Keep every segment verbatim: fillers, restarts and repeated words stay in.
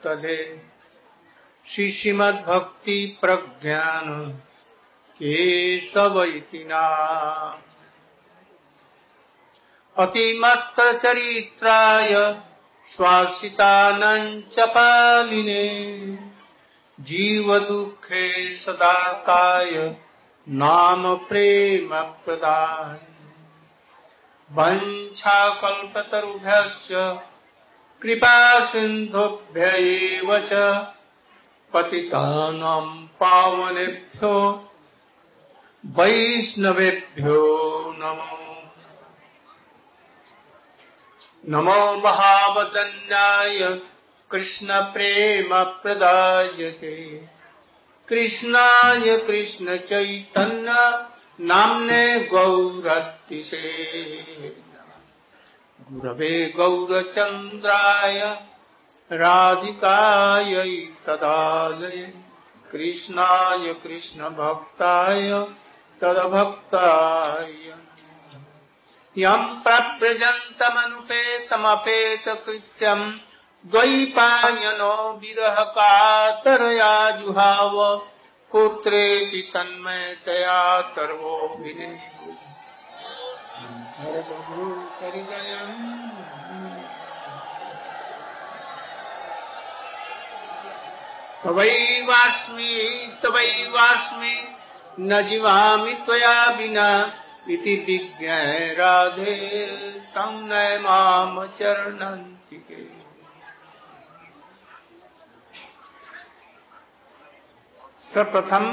तले श्री श्रीमद्भक्ति प्रज्ञान केशव इति नाम अतिमत्त चरित्राय स्वासितानंच पालिने जीव दुखे सदाताय नाम प्रेम प्रदान वंशा कल्पतरुभ्यश्च कृपा सिन्धुभ्य एव च पतितानां पावनेभ्यो वैष्णवेभ्यो नमो नमो महावदन्याय कृष्ण प्रेम प्रदायते कृष्णाय कृष्ण चैतन्य नाम्ने गौरतिसे गुरवे गौरचंद्राय राधिकायै तदालये कृष्णाय कृष्ण भक्ताय तदभक्ताय यं प्रव्रजन्तमनुपेतमपेत कृत्यं द्वैपायनो विरह कातरया जुहाव पुत्रेति तन्मयतया तर्वोऽभिने तवैवास्मि तवैवास्मि न जीवामि त्वया विना इति विज्ञाय राधे तं नय माम चरणन्तिके। सर्वप्रथम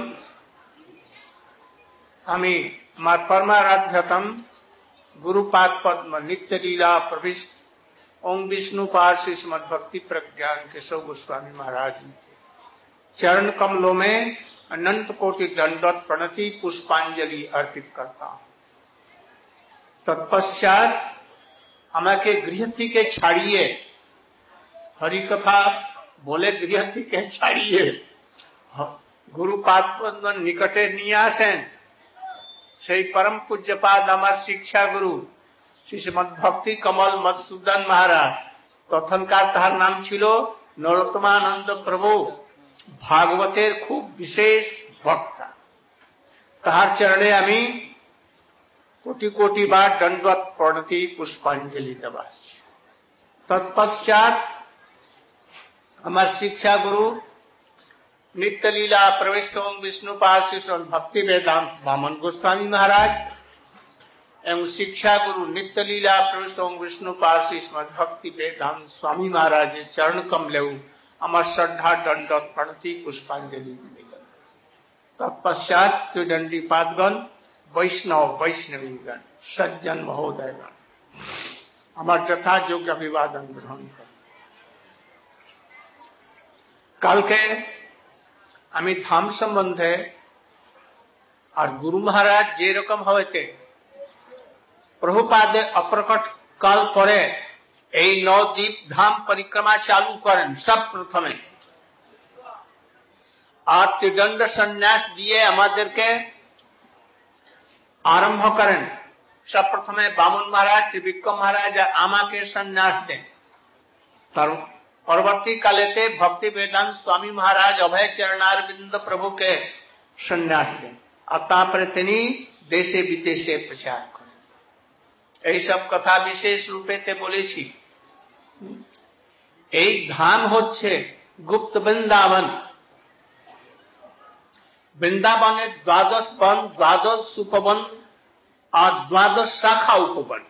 আমি আমার परमाराध्यतम गुरुपाद पद्म नित्य लीला प्रविष्ट ओम विष्णु पार्षद श्रीमद् भक्ति प्रज्ञान केशव गोस्वामी महाराज चरण कमलों में अनंत कोटि दंडवत प्रणति पुष्पांजलि अर्पित करता हूं। तत्पश्चात हमारे गृहस्थी के छाड़िए हरि कथा बोले गृहस्थी के छाड़िए गुरुपाद पद्म निकटे निये आसें সেই परम पूज्यपाद আমার শিক্ষা গুরু শ্রীমদ ভক্তি কমল মধুসূদন মহারাজ তখনকার তার নাম ছিল নরোত্তমানন্দ প্রভু ভাগবতের খুব বিশেষ বক্তা তাহার চরণে আমি কোটি কোটি বার দণ্ডবত প্রণতি পুষ্পাঞ্জলি দেবাস। তৎপশ্চাৎ আমার শিক্ষা গুরু नित्य लीला प्रविष्ट ओम विष्णु पार्षद भक्ति वेदांत वामन गोस्वामी महाराज एवं शिक्षा गुरु नित्य लीला प्रविष्ट ओम विष्णु पार्षद भक्ति वेदांत स्वामी महाराज चरण कमलेऊ अमर श्रद्धा दंडवत प्रणति पुष्पांजलि निवेदन। तत्पश्चात त्रिदंडी पादगण वैष्णव वैष्णवीगण सज्जन महोदयगण अमर यथा योग्य अभिवादन ग्रहण कर। कल के আমি ধাম সম্বন্ধে আর গুরু মহারাজ যে রকম হয়েছে প্রভুপাদের অপ্রকট কাল পরে এই নবদ্বীপ ধাম পরিক্রমা চালু করেন সব প্রথমে আর ত্রিদণ্ড সন্ন্যাস দিয়ে আমাদেরকে আরম্ভ করেন। সব প্রথমে বামন মহারাজ ত্রিবিক্রম মহারাজ আমাকে সন্ন্যাস দেন তার परवर्ती कालेते भक्ति वेदांत स्वामी महाराज अभय चरणारविंद प्रभु के सन्यास दें अतापरे तिनी देशे विदेशे प्रचार करें। এই সব কথা বিশেষ রূপেতে বলেছি। এই ধাম হচ্ছে গুপ্ত বৃন্দাবন। বৃন্দাবনের দ্বাদশ বন দ্বাদশ উপবন আর দ্বাদশ শাখা উপবন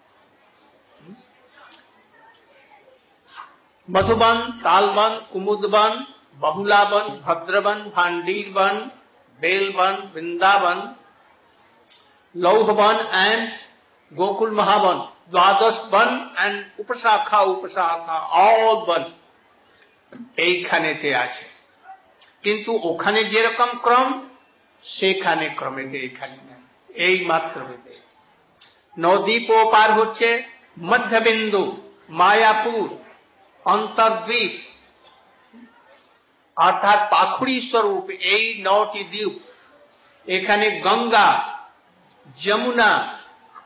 मधुबन तालबन कुमुदबन बहुलाबन भद्रबन भांडीरबन बेलबन वृंदावन लौहबन एंड गोकुल महावन द्वादश वन एंड उपशाखा उपशाखा ऑल वन এইখানেতে আছে কিন্তু ওখানে যেরকম ক্রম সেখানে ক্রমেতে এখানে এই মাত্র ভেদে। নদীপ পার হচ্ছে মধ্যবিন্দু মায়াপুর अंतर्द्वीप अर्थात पाखुड़ी स्वरूप এই নটি দ্বীপ এখানে गंगा যমুনা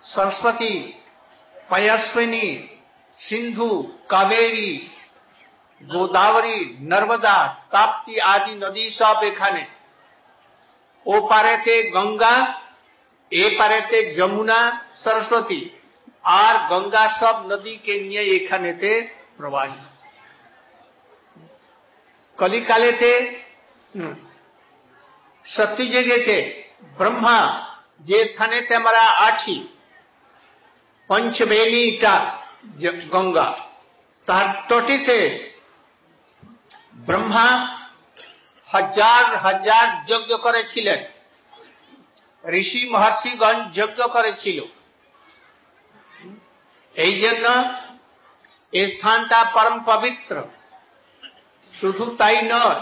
सरस्वती पयस्विनी सिंधु कावेरी गोदावरी, नर्मदा, ताप्ती आदि नदी सब एखाने। ओ पारेते गंगा, ए पारेते যমুনা, सरस्वती और गंगा सब नदी के निये एखानेते प्रवाहित। कलिकालेते सत्य जगेते ब्रह्मा जे स्थानेते আমরা আছি पंचबेनीटा गंगा तार तटीते ब्रह्मा हजार हजार यज्ञ करेছিলেন, ऋषि महर्षिगण यज्ञ करेছিল। এই জন্য এই স্থানটা পরম পবিত্র। শুধু তাই নয়,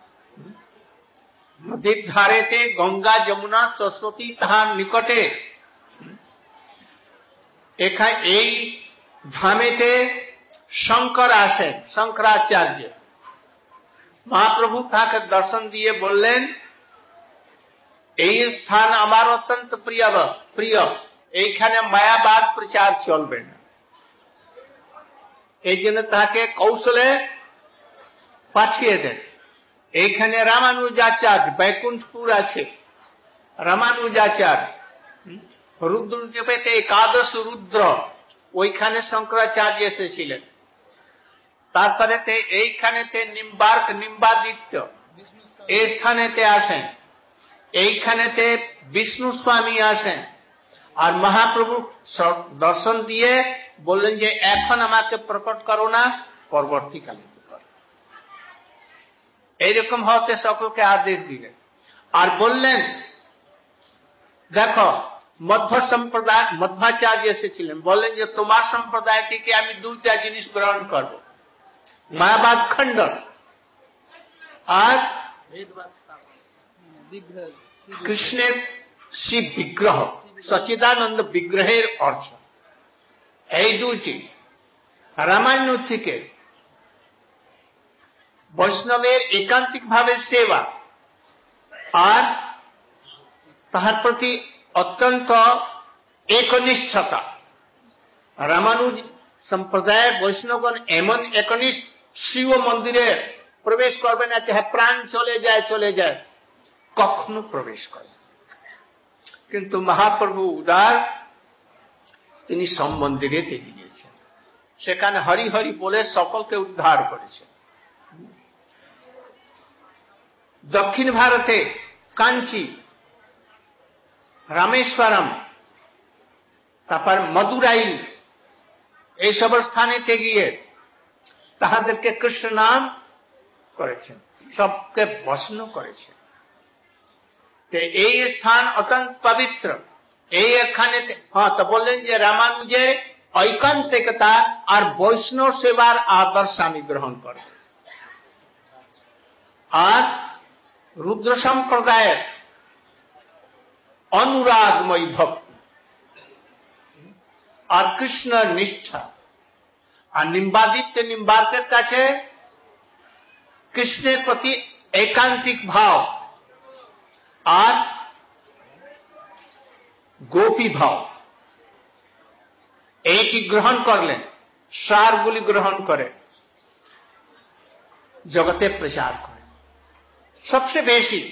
নদীর ধারেতে গঙ্গা, যমুনা, सरस्वती তাহার নিকটে এখানে এই ধামেতে শঙ্কর আসেন, শঙ্করাচার্য। মহাপ্রভু তাকে দর্শন দিয়ে বললেন, এই স্থান আমার অত্যন্ত প্রিয় প্রিয় এইখানে মায়াবাদ প্রচার চলবে না। এই জন্য তাকে কৌশলে পাঠিয়ে দেন। এইখানে রামানুজাচার্য, বৈকুণ্ঠপুর আছে, রামানুজাচার্য রুদ্রজপেতে একাদশ রুদ্র, ওইখানে শঙ্করাচার্য এসেছিলেন। তারপরেতে এইখানেতে নিম্বার্ক, নিম্বাদিত্য এই স্থানেতে আসেন। এইখানেতে বিষ্ণু স্বামী আসেন। আর মহাপ্রভু দর্শন দিয়ে বললেন যে এখন আমাকে প্রকট করো না, পরবর্তীকালে করো। এইরকম হতে সকলকে আদেশ দিলেন। আর বললেন, দেখো মধ্য সম্প্রদায়, মধ্বাচার্য এসেছিলেন, বললেন যে তোমার সম্প্রদায় থেকে আমি দুইটা জিনিস গ্রহণ করব, মায়াবাদ খণ্ডন আর কৃষ্ণের শিব বিগ্রহ, সচিদানন্দ বিগ্রহের অর্চন। এই দুইটি রামায়ণ থেকে বৈষ্ণবের একান্তিক ভাবে সেবা আর তাহার প্রতি অত্যন্ত একনিষ্ঠতা। রামানুজ সম্প্রদায়ের বৈষ্ণবগণ এমন একনিষ্ঠ, শিব মন্দিরে প্রবেশ করবে না, চাহে প্রাণ চলে যায় চলে যায়, কখনো প্রবেশ করে। কিন্তু মহাপ্রভু উদার, তিনি সব মন্দিরে দিয়েছেন, সেখানে হরি হরি বলে সকলকে উদ্ধার করেছেন। দক্ষিণ ভারতে কাঞ্চি, রামেশ্বরম, তারপর মদুরাই, এইসব স্থানেতে গিয়ে তাহাদেরকে কৃষ্ণ নাম করেছেন, সবকে বসন করেছেন। এই স্থান অত্যন্ত পবিত্র। এই এখানে হ্যাঁ তো বললেন যে রামানুজের ঐকান্তিকতা আর বৈষ্ণব সেবার আদর্শ আমি গ্রহণ করব। আর রুদ্র সম্প্রদায়ের অনুরাগময় ভক্তি আর কৃষ্ণ নিষ্ঠা, আর নিম্বাদিত্য নিম্বার্কের কাছে কৃষ্ণের প্রতি একান্তিক ভাব আর গোপী ভাব, এইটি গ্রহণ করলেন, সারগুলি গ্রহণ করে জগতে প্রচার করে। সবচেয়ে বেশি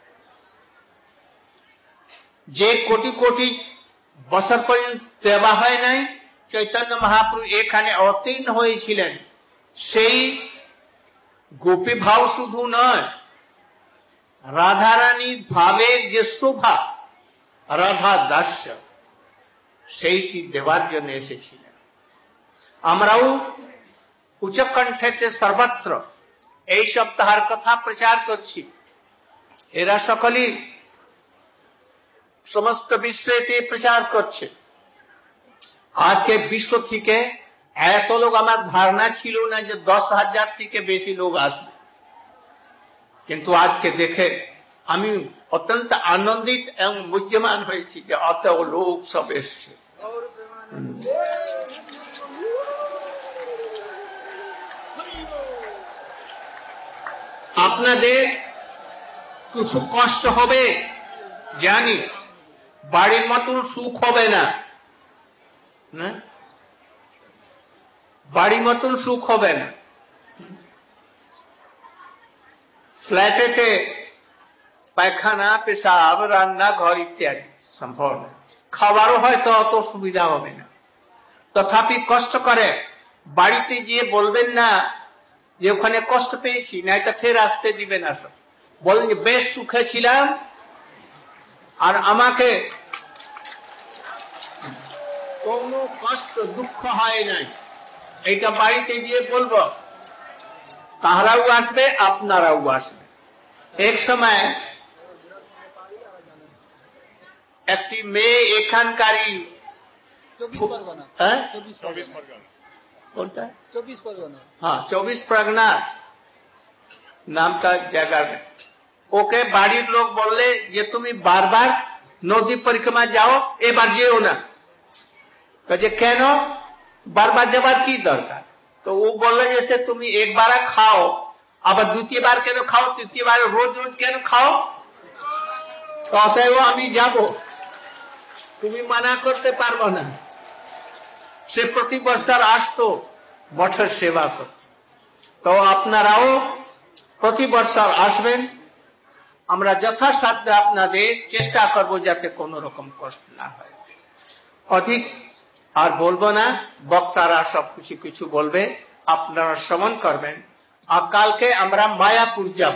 যে কোটি কোটি বছর পর্যন্ত দেওয়া হয় নাই, চৈতন্য মহাপ্রভু এখানে অবতীর্ণ হয়েছিলেন, সেই গোপী ভাব শুধু নয়, রাধারানীর ভাবের যে শোভা, রাধা দাস্য, সেইটি দেওয়ার জন্য এসেছিলেন। আমরাও উচ্চকণ্ঠেতে সর্বত্র এই সপ্তাহের কথা প্রচার করছি। এরা সকলেই সমস্ত বিশ্বেতে প্রচার করছে। আজকে বিশ্ব থেকে এত লোক, আমার ধারণা ছিল না যে দশ হাজার থেকে বেশি লোক আসবে, কিন্তু আজকে দেখে আমি অত্যন্ত আনন্দিত এবং মুহ্যমান হয়েছি যে অত লোক সব এসছে। আপনাদের কিছু কষ্ট হবে জানি, বাড়ির মতন সুখ হবে না, বাড়ির মতন সুখ হবে না। ফ্ল্যাটেতে পায়খানা, পেশাব, রান্না ঘর ইত্যাদি সম্ভব না, খাবারও হয়তো অত সুবিধা হবে না, তথাপি কষ্ট করে বাড়িতে গিয়ে বলবেন না যে ওখানে কষ্ট পেয়েছি, নাই তো ফের আসতে দিবে না, সব বলেন যে বেশ সুখে ছিলাম আর আমাকে কোনো কষ্ট দুঃখ হয় নাই, এইটা বাড়িতে গিয়ে বলবো, তাহারাও আসবে আপনারাও আসবে। এক সময় একটি মেয়ে এখানকারই হ্যাঁ কোনটা চব্বিশ পরগনা, হ্যাঁ চব্বিশ পরগনা নামটা জায়গার, ওকে বাড়ির লোক বললে যে তুমি বারবার নদী পরিক্রমা যাও, এবার যেও না। যে কেন বারবার যাবার কি দরকার? তো ও বললে যে সে তুমি একবার খাও, আবার দ্বিতীয়বার কেন খাও, তৃতীয়বার রোজ রোজ কেন খাও, তো অতএব আমি যাব, তুমি মানা করতে পারবো না। সে প্রতি বছর আসতো বছর সেবা করত। তো আপনারাও প্রতি বছর আসবেন, আমরা যথাসাধ্য আপনাদের চেষ্টা করব যাতে কোনো রকম কষ্ট না হয়। অধিক আর বলবো না, বক্তারা সব কিছু কিছু বলবে, আপনারা শ্রবণ করবেন। আর কালকে আমরা মায়াপুর যাব।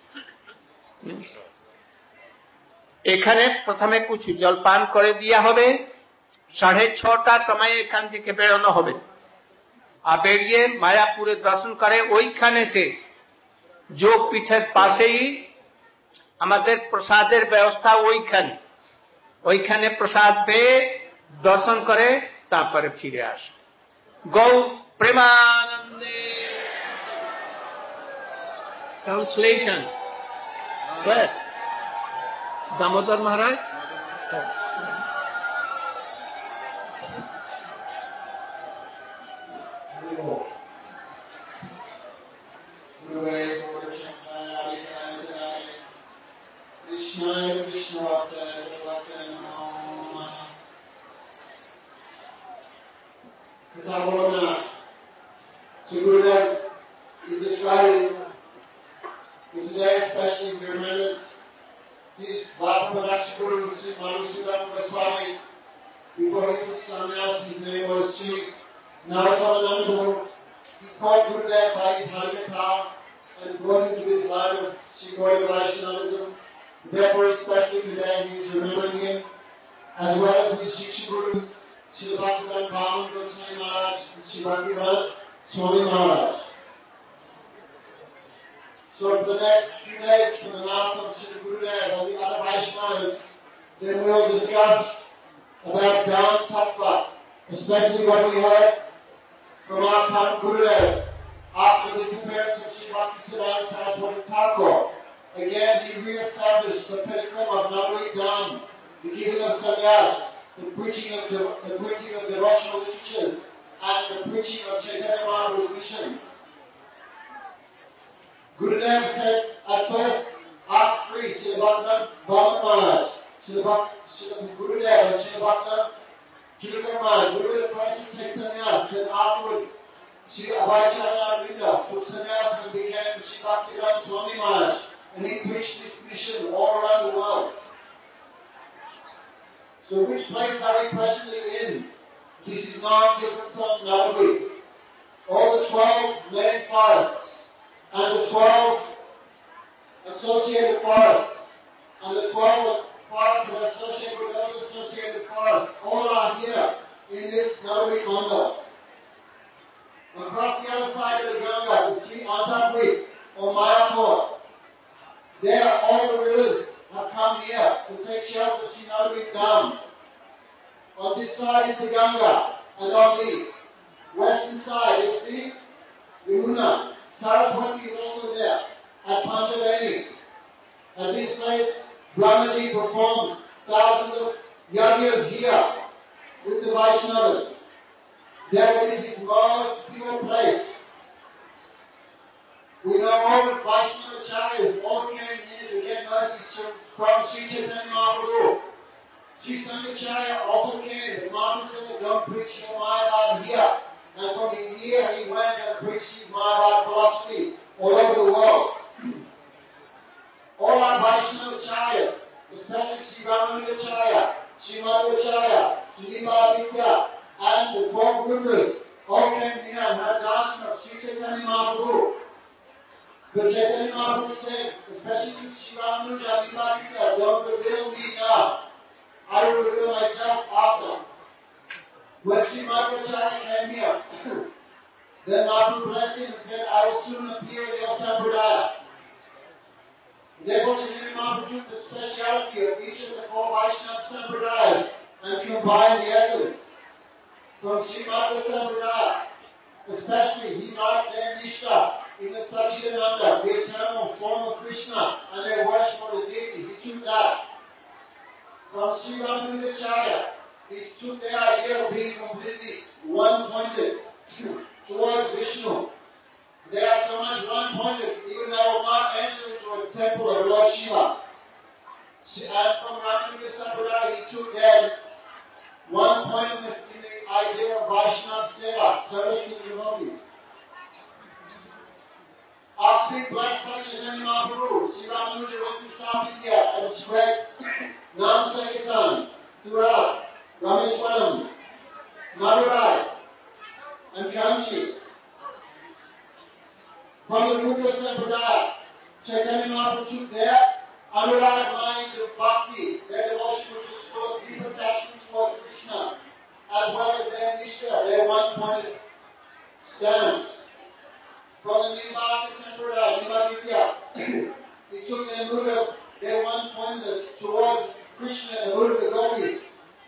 এখানে প্রথমে কিছু জলপান করে দেওয়া হবে, সাড়ে ছটার সময় এখান থেকে বেরোনো হবে, আর বেরিয়ে মায়াপুরে দর্শন করে ওইখানেতে যোগপীঠের পাশেই আমাদের প্রসাদের ব্যবস্থা, ওইখানে ওইখানে প্রসাদ পেয়ে দর্শন করে তারপরে ফিরে আসে। গৌ প্রেমানন্দে। Translation Damodar Maharaj. So Gurudev is describing in today, especially in your manners, these Bhakti Guru, Sri Madhusudan Goswami, before he took sannyas, his name was Sri Narottam Guru. He called Gurudev by his Harikatha and brought him to this line of Sri Gaudiya Vaishnavism. Therefore, especially today, he is remembering him, as well as his Shiksha Gurus, Sri Bhaktivedanta Bhaman Goswami Maharaj and Sri Bhaktivedanta Swami Maharaj. So for the next few days, from the mouth of Sri Gurudev and the other Vaishnavas, then we will discuss about Dham Tattva, especially what we heard from our Padma Gurudev after the disappearance of Sri Bhaktisiddhanta Saraswati Thakur. Again, he re-established the pinnacle of Nagari Dham, the giving of sannyas, the preaching of the, the preaching of devotional literatures, and the preaching of Chaitanya Mahaprabhu's mission. Gurudev said at first, asked three, Srila Bhaktivinoda Bhavan Maharaj, Srila Gurudev and Srila Bhaktivinoda Chudakar Maharaj, we were the first to take sannyas, and afterwards, Sri Abhayacharya Arvinda took sannyas and became Sri Bhaktivedanta Swami Maharaj, and he preached this mission all around the world. So which place are we presently in? This is not different from Navadvip. All the twelve main forests, and the twelve associated forests, and the twelve forests that are associated with those associated forests, all are here in this Navadvip Mandal. Across the other side of the Ganga is Sri Antardvip, or Mayapur. There all the rivers have come here to take shelter of Sri Navadvip Dham. On this side is the Ganga, and on the western side is the Yamuna. Saraswati is also there at Panchaveni. At this place, Brahmaji performed thousands of yajnas here with the Vaishnavas. Therefore, this is most pure place. We know all the Vaishnava Acharyas all came here to get mercy from Sri Chaitanya Mahaprabhu. Sri Sankacharya also came, but Mahaprabhu said, don't preach your Mayavad here. And from here he went and preached his Mayavad philosophy all over the world. But Chaitanya Mahaprabhu said, especially to Shivanuja, Vimaditya, don't reveal me now. I will reveal myself after. When Sri Madhvacharya came here, then Mahaprabhu blessed him and said, I will soon appear in your Sampradaya. Therefore, Chaitanya Mahaprabhu took the speciality of each of the four Vaishnava Sampradayas and combined the essence. From Sri Madhva Sampradaya, especially, he liked their Nishta in the Satchidananda, the eternal form of Krishna, and their worship of the deity. He took that. From Sri Ramanujacharya, he took their idea of being completely one-pointed towards Vishnu. They are so much one-pointed, even they will not enter into a temple of Lord Shiva. And from Ramanuja Sampradaya, he took their one-pointedness in the idea of Vaishnava Seva, service to the devotees. After being blessed by Chaitanya Mahaprabhu, Sri Ramanuja went to South India and spread Nam Sankirtan throughout Rameswaram, Madurai, and Kanchi. From the Rupa Sampradaya, Chaitanya Mahaprabhu took their Anurag mind of bhakti, their devotion which was full of deep attachment towards Krishna, as well as their Nishta, their one-pointed stance. From the Nimbhakti Sampradaya, Nimbhakitya, he took their mood of their one-pointedness towards Krishna and the mood of the gopis.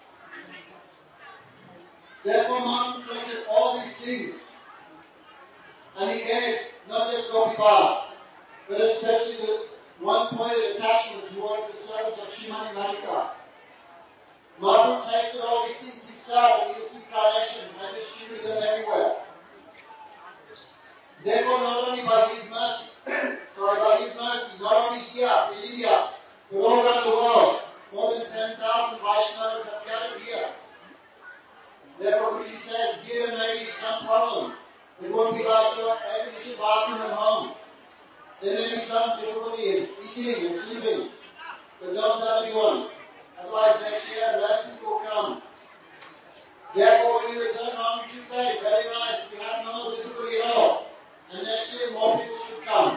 Therefore, Mahaprabhu collected all these things, and he gave not just Gopi Bhav, but especially the one-pointed attachment towards the service of Srimati Radhika. Mahaprabhu tasted all these things himself and used incarnation and distributed them everywhere. Therefore, not only by his mercy, sorry, by his mercy, not only here in India, but all around the world, more than ten thousand Vaishnavas have gathered here. Therefore, Guruji says, here there may be some problem. It won't be like your air-conditioned bathroom at home. There may be some difficulty in eating and sleeping, but don't tell anyone. Otherwise, next year, less people will come. Therefore, when you return home, you should say, very nice, we have no difficulty at all. And next year, more people should come.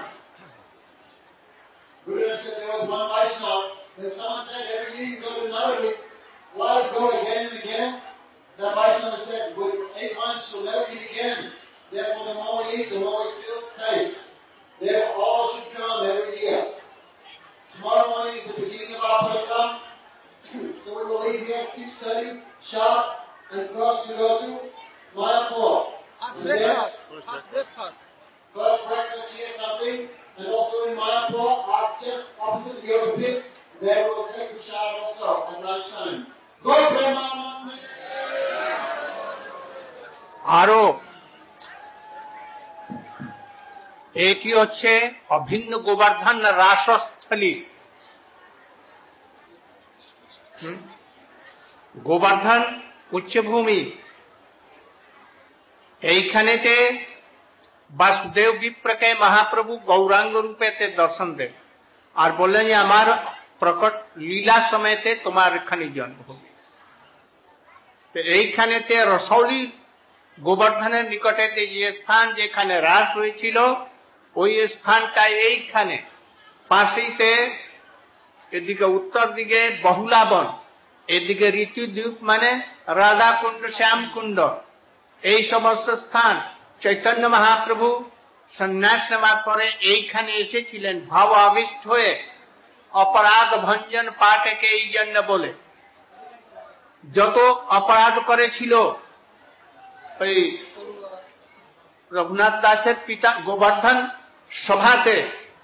Gurudev said there was one Vaishnava, then someone said, every year you go to Navadvip, why go again and again? That Vaishnava said, with eight months, you'll never eat again. Therefore, the more we eat, the more we feel taste. Therefore, all should come every year. Tomorrow morning is the beginning of our program. So we will leave here at six thirty, sharp, and cross to go to Mayapur. Ask breakfast. Ask breakfast. First breakfast here something, and also in Mayapur, just opposite the yoga pit, there we will take Prasad also at lunchtime. Go Premanand! আরো এটি হচ্ছে অভিন্ন গোবর্ধন রাসস্থলী। গোবর্ধন উচ্চভূমি, এইখানেতে বাসুদেব বিপ্রকে মহাপ্রভু গৌরাঙ্গ রূপেতে দর্শন দেন আর বললেন যে আমার প্রকট লীলা সময়তে তোমার এখানে জন্ম হবে। তো এইখানেতে রসৌলি গোবর্ধনের নিকটেতে যে স্থান যেখানে রাস হয়েছিল ওই স্থানটা এইখানে পাশেইতে, এদিকে উত্তর দিকে বহুলাবন, এদিকে ঋতুদ্বীপ মানে রাধাকুণ্ড, শ্যামকুণ্ড, এই সমস্ত স্থান চৈতন্য মহাপ্রভু সন্ন্যাস নেওয়ার পরে এইখানে এসেছিলেন ভাব আবিষ্ট হয়ে। অপরাধ ভঞ্জন পাঠকে এই জন্য বলে, যত অপরাধ করেছিল ওই রঘুনাথ দাসের পিতা গোবর্ধন সভাতে,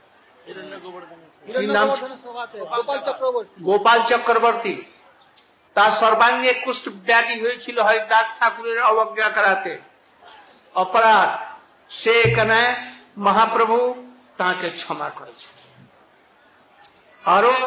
গোপাল চক্রবর্তী, তার সর্বাঙ্গে কুষ্ঠ ব্যাধি হয়েছিল হরিদাস ঠাকুরের অবজ্ঞা করাতে, অপরাধ, সে এখানে মহাপ্রভু তাকে ক্ষমা করেছে। আরো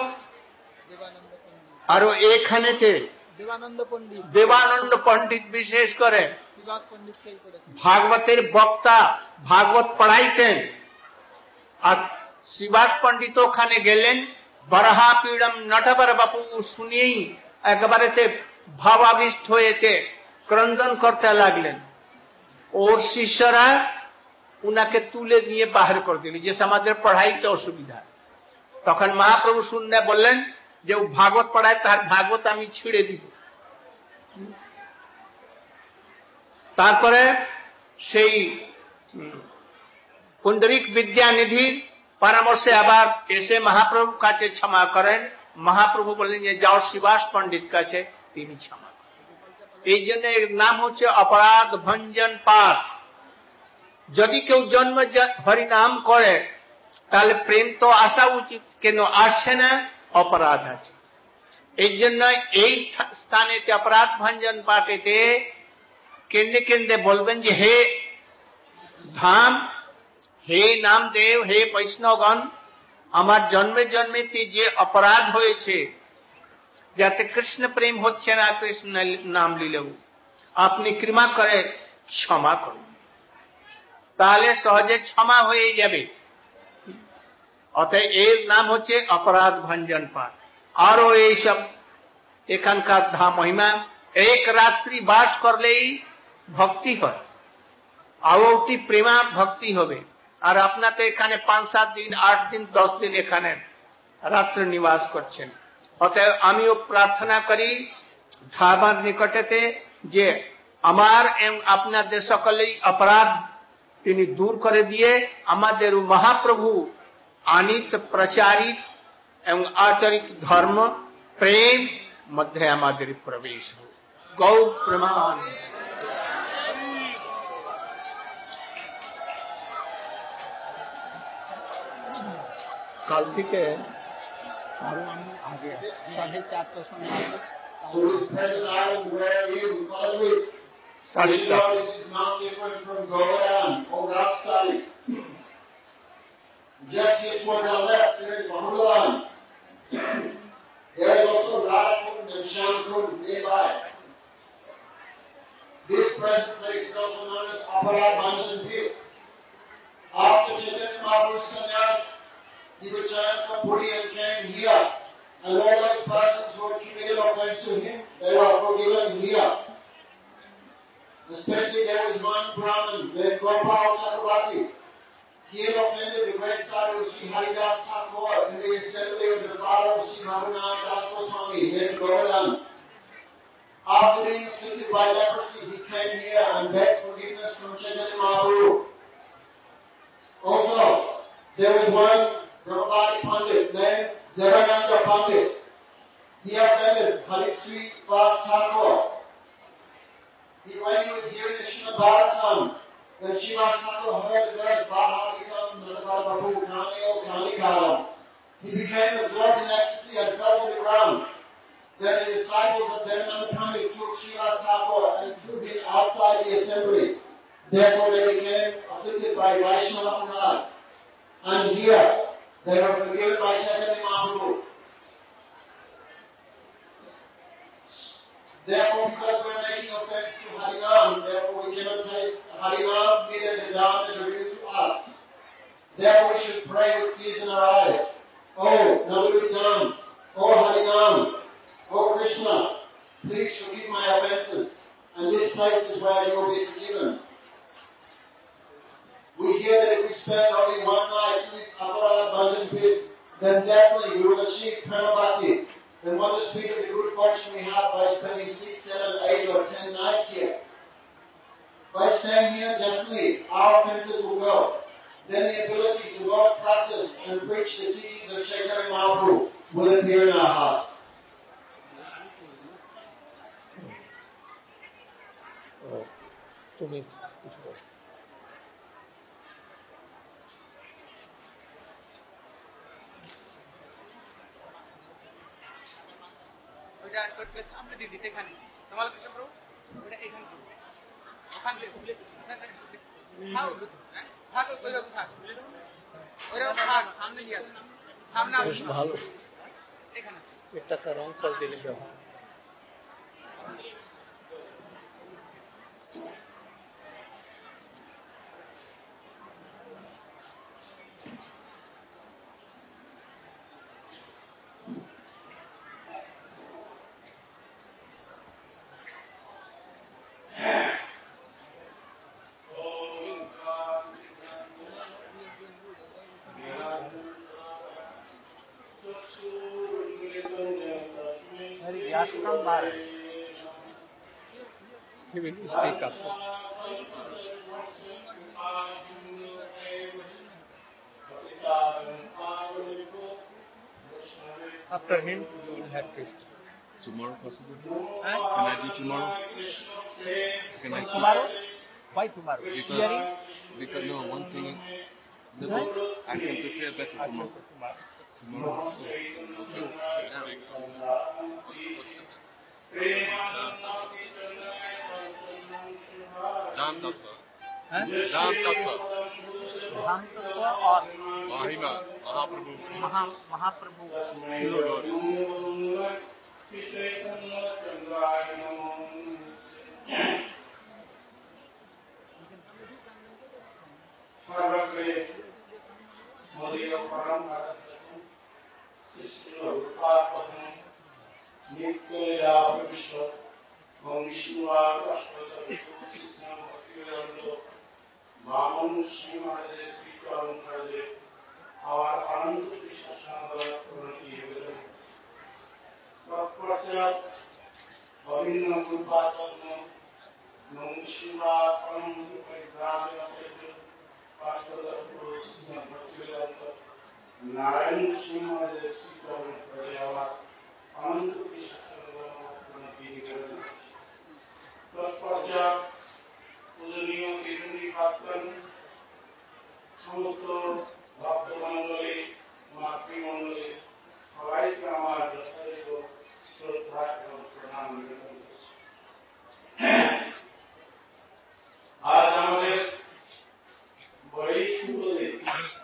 আরো এখানেতে দেবানন্দ পণ্ডিত দেবানন্দ পণ্ডিত বিশেষ করে ভাগবতের বক্তা, ভাগবত পড়াইতেন। আর শ্রীবাস পণ্ডিত ওখানে গেলেন, বরাহা পীড়ম নটবর বাপু শুনিয়েই একেবারেতে ভাবাবিষ্ট হয়েতে ক্রন্দন করতে লাগলেন। ওর শিষ্যরা উনাকে তুলে নিয়ে বাহির করে দিল, যে আমাদের পড়াইতে অসুবিধা। তখন মহাপ্রভু শুনে বললেন যে ও ভাগবত পড়ায়, তার ভাগবত আমি ছিঁড়ে দিব। তারপরে সেই পুণ্ডরিক বিদ্যানিধির পরামর্শে আবার এসে মহাপ্রভুর কাছে ক্ষমা করেন। মহাপ্রভু বললেন যে যাও শিবাস পণ্ডিত কাছে, তিনি ক্ষমা করেন। এই জন্য এর নাম হচ্ছে অপরাধ ভঞ্জন পাঠ। যদি কেউ জন্ম হরিনাম করে তাহলে প্রেম তো আসা উচিত, কেন আসছে না? অপরাধ আছে। এই জন্য এই স্থানে অপরাধ ভঞ্জন পাঠেতে কেন্দ্রে কেন্দ্রে বলবেন যে হে ধাম, হে নামদেব, হে বৈষ্ণবগণ, আমার জন্মে জন্মেতে যে অপরাধ হয়েছে, যাতে কৃষ্ণ প্রেম হচ্ছে না, কৃষ্ণ নাম নিলেও আপনি কৃপা করে ক্ষমা করুন, তাহলে সহজে ক্ষমা হয়ে যাবে। অতএব এর নাম হচ্ছে অপরাধ ভঞ্জন পাঠ। আরো এইসব এখানকার ধাম মহিমা, এক রাত্রি বাস করলেই ভক্তি হয়, আওটি প্রেমা ভক্তি হবে। আর আপনার তো এখানে পাঁচ সাত দিন, আট দিন, দশ দিন এখানে রাত্র নিবাস করছেন। অতএব আমিও প্রার্থনা করি ধামার নিকটেতে যে আমার এবং আপনাদের সকলেই অপরাধ তিনি দূর করে দিয়ে আমাদের মহাপ্রভু আনিত প্রচারিত এবং আচরিত ধর্ম প্রেম মধ্যে আমাদের প্রবেশ হোক। গৌ প্রমাণ। কাল থেকে আরো আমি আগে সাড়ে চারটার সময় So this present island where you follow it, সাড়ে this চারটা is not different from Govardhan or Rastali. Just here towards our left, there is Bahulavan. There is also Radhakund and Shamkund nearby. This present place is also known as Aparad Bhanshan Pit. After Chaitanya Mahaprabhu's sannyas, he returned from Puri and came here. And all those persons who had committed offense to him, they were forgiven here. Especially there was one Brahmin named Gopal Chakravarti. He had offended the great sadhu Sri Haridas Thakur in the assembly of the father of Sri Raghunath Das Goswami named Govardhan. After being afflicted by leprosy, he came here and begged forgiveness from Chaitanya Mahaprabhu. Also, there was one Brahmavadi Pandit named Devananda Pandit. He offended Harit Sri Vas Thakur. He, when he was hearing the Srimad Bhagavatam, when Srivas Thakur heard the verse Bhagavatam Nadavada Babu Kani O Kani Kalam, he became absorbed in ecstasy and fell to the ground. Then the disciples of Devananda Pandit took Srivas Thakur and threw him outside the assembly. Therefore they became afflicted by Vaishnava Anad. And here, they were forgiven by Chaitanya Mahaprabhu. Therefore, because we are making offense to Harinam, therefore we cannot taste Harinam, neither the Dham is revealed to us. Therefore we should pray with tears in our eyes. Oh, Navadham, oh Harinam, oh Krishna, please forgive my offenses. And this place is where you will be forgiven. We hear that if we spend only one night in this Aparad Bhajan Pit, then definitely we will achieve Pranabhakti. Then what to speak of the good fortune we have by spending six, seven, eight or ten nights here. By staying here, definitely our offenses will go. Then the ability to both practice and preach the teachings of Chaitanya Mahaprabhu will appear in our heart. তুমি সামনে দিদি এখানে তোমার কৃষ্ণ প্রভু ওটা এখানে ওখান থেকে থাক থাক ওইরকম থাক ওইরকম থাক সামনে গিয়ে সামনে বেশ ভালো। এখানে এটা রং করে দিলে যখন Yes, come back. He will speak up. After him, you will have Krishna. Tomorrow possible? Huh? Can I do tomorrow? Can I speak? Tomorrow? Why tomorrow? Because, Hearing? because no, one thing, no, I can prepare better tomorrow. Tomorrow. Tomorrow. Ram Tattva. Huh? Ram Tattva. Dham Tattva or Mahima. Mahaprabhu. Maha, Mahaprabhu. Lord. सर्वत्र मदीय परम भारत शिष्य रूपात्मक नित्य विश्व विष्णुवार अष्टोत्तर कृष्ण भक्तिवेदांत बामन श्री महाराज श्री चरण महाराज और अनंत कृष्ण सागर प्रणति वेदन तत्पश्चात अभिन्न रूपात्मक नमः परम परिग्राह नारायण सिंह अनंत तत्पश्चात पूजनीय कीर्तनी प्राप्तन समस्त भक्तमंडली मातृमंडली सबाइके আমার যথাযথ শ্রদ্ধা এবং প্রণাম নিবেদন করছি। আজ আমাদের বড়ই শুভ দিন,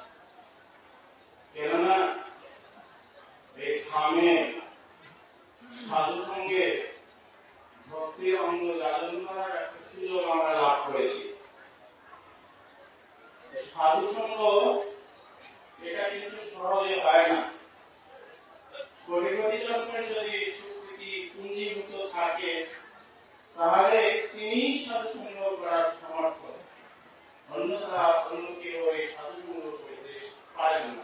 কেননা এই ধামে সাধু সঙ্গে ভক্তির অঙ্গ যাজন করার একটা সুযোগ আমরা লাভ করেছি। সাধু সঙ্গ এটা কিন্তু সহজে হয় না। কোটি কোটি জন্মের যদি সুকৃতি পুঞ্জীভূত থাকে তাহলে তিনি সাধু সঙ্গ করার সমর্থ, অন্যথা অন্য কেউ এই সাধু সঙ্গ করতে পারেন না।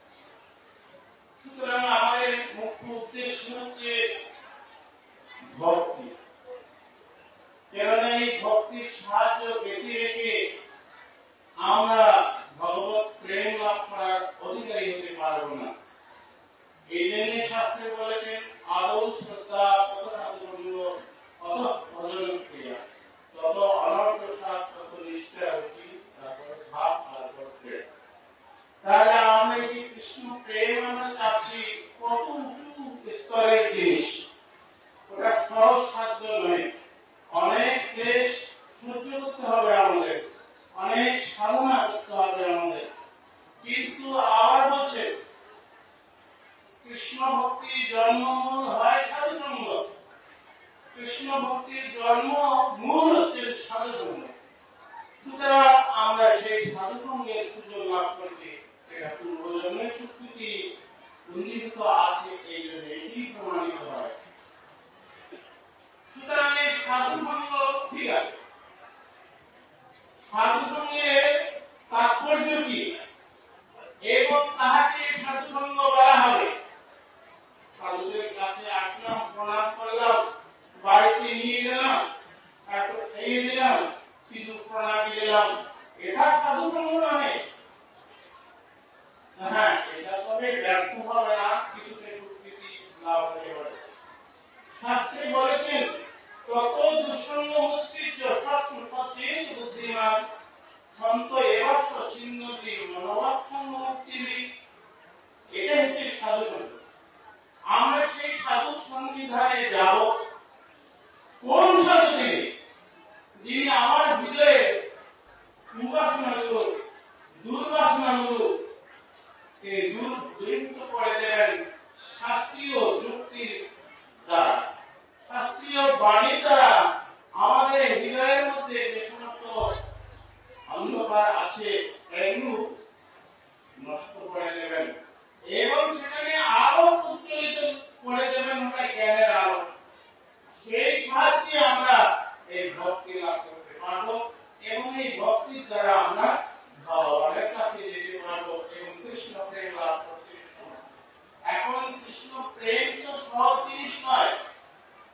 সুতরাং আমাদের মুখ্য উদ্দেশ্য হচ্ছে ভক্তি, কেননা এই ভক্তির সাহায্য পেতে রেখে আমরা ভগবত প্রেম লাভ করার অধিকারী হতে পারব না। এই জন্য শাস্ত্রে বলেছেন আদৌ শ্রদ্ধা কত সাধুসঙ্গ কত ভজন ক্রিয়া তত অনর্থ সাত তত নিষ্ঠা রুচি তারপর ভাব তারপর প্রেম। তাহলে আমরা এই কৃষ্ণ প্রেম আমরা চাচ্ছি কত উঁচু স্তরের জিনিস, ওটা সহজ সাধ্য নয়। অনেক ক্লেশ সহ্য করতে হবে আমাদের, অনেক সাধনা করতে হবে আমাদের। কিন্তু আবার বলছে কৃষ্ণ ভক্তির জন্মমূল হয় সাধুসঙ্গ, কৃষ্ণ ভক্তির জন্ম মূল হচ্ছে সাধুসঙ্গ। সুতরাং আমরা সেই সাধুসঙ্গের সুযোগ লাভ করছি, এটা পূর্বজন্মের স্বীকৃতি পুঞ্জীভূত আছে, এই জন্য এটি প্রমাণিত হয়। সুতরাং এই সাধুসঙ্গ ঠিক আছে, সাধুসঙ্গের তাৎপর্য কি এবং তাহাকে সাধুসঙ্গ বলা হবে। সাধুদের কাছে আসলাম, প্রণাম করলাম, বাড়িতে নিয়ে গেলাম, একটু খেয়ে দিলাম, কিছু প্রণামী দিলাম, এটা সাধুসঙ্গ নয়। হ্যাঁ, এটা তবে ব্যর্থ হবে না, কিছুতে স্বীকৃতি লাভ হতে পারে। শাস্ত্রে বলেছেন তত দুঃসঙ্গ মুৎসৃজ্য সৎসৎযেন বুদ্ধিমান সন্ত এবাস্য ছিন্নতি মনোবাৎসঙ্গ মুক্তিবিদ। এটা হচ্ছে সাধুসঙ্গ। আমরা সেই সাধু সন্নিধানে যাব, কোন সাধু তিনি? যিনি আমার হৃদয়ে উপাসনাগুলো দুর্বাসনাগুলো দূরীভূত করে দেবেন শাস্ত্রীয় যুক্তির দ্বারা, শাস্ত্রীয় বাণীর দ্বারা আমাদের হৃদয়ের মধ্যে যে সমস্ত অন্ধকার আছে এগুলো নষ্ট করে দেবেন এবং সেখানে আরো উজ্জ্বলিত করে দেবেন ওটা জ্ঞানের আলো। সেই সাহায্যে আমরা এই ভক্তি লাভ করতে পারবো এবং এই ভক্তির দ্বারা আমরা ভগবানের কাছে যেতে পারবো এবং কৃষ্ণ প্রেম লাভ করতে পারবো। এখন কৃষ্ণ প্রেম তো সহজ জিনিস নয়,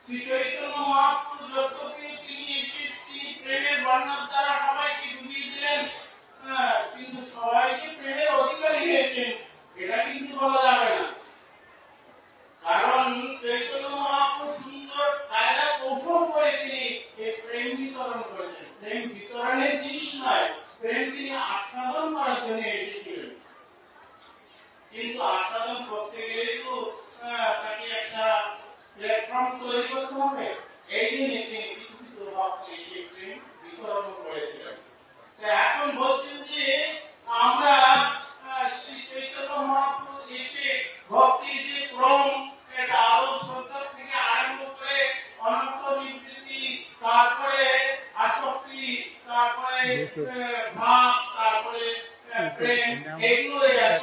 শ্রী চৈতন্য মহাপ্রভু যদ্যপি তিনি এসে তিনি প্রেমের বন্যার দ্বারা সবাইকে ডুবিয়ে দিলেন, কিন্তু সবাইকে প্রেমের অধিকারী হয়েছেন এটা কিন্তু বলা যাবে না। কারণ চৈতন্য মহাপ্রভু সুন্দর কায়দা কৌশল করে তিনি এই প্রেম বিতরণ করেছেন। প্রেম বিতরণের জিনিস নয়, প্রেম তিনি আস্বাদন করার জন্য এসেছিলেন। কিন্তু আস্বাদন করতে গেলে তো তাকে একটা প্ল্যাটফর্ম তৈরি করতে হবে। এই জন্য তিনি কিছু কিছু ভক্ত এসে প্রেম বিতরণ করেছিলেন। এখন বলছেন যে আমরা শ্রী চৈতন্য মহাপ্রভু এসে ভক্তির যে ক্রম, এটা আরো সত্তর থেকে আরম্ভ করে অনন্ত নিবৃত্তি, তারপরে আসক্তি, তারপরে ভাব, তারপরে প্রেম, এগুলো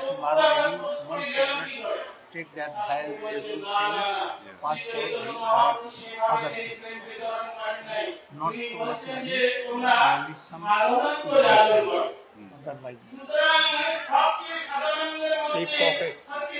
take that dial everything pass forward other things. Not so much money, only some otherwise. Take pocket.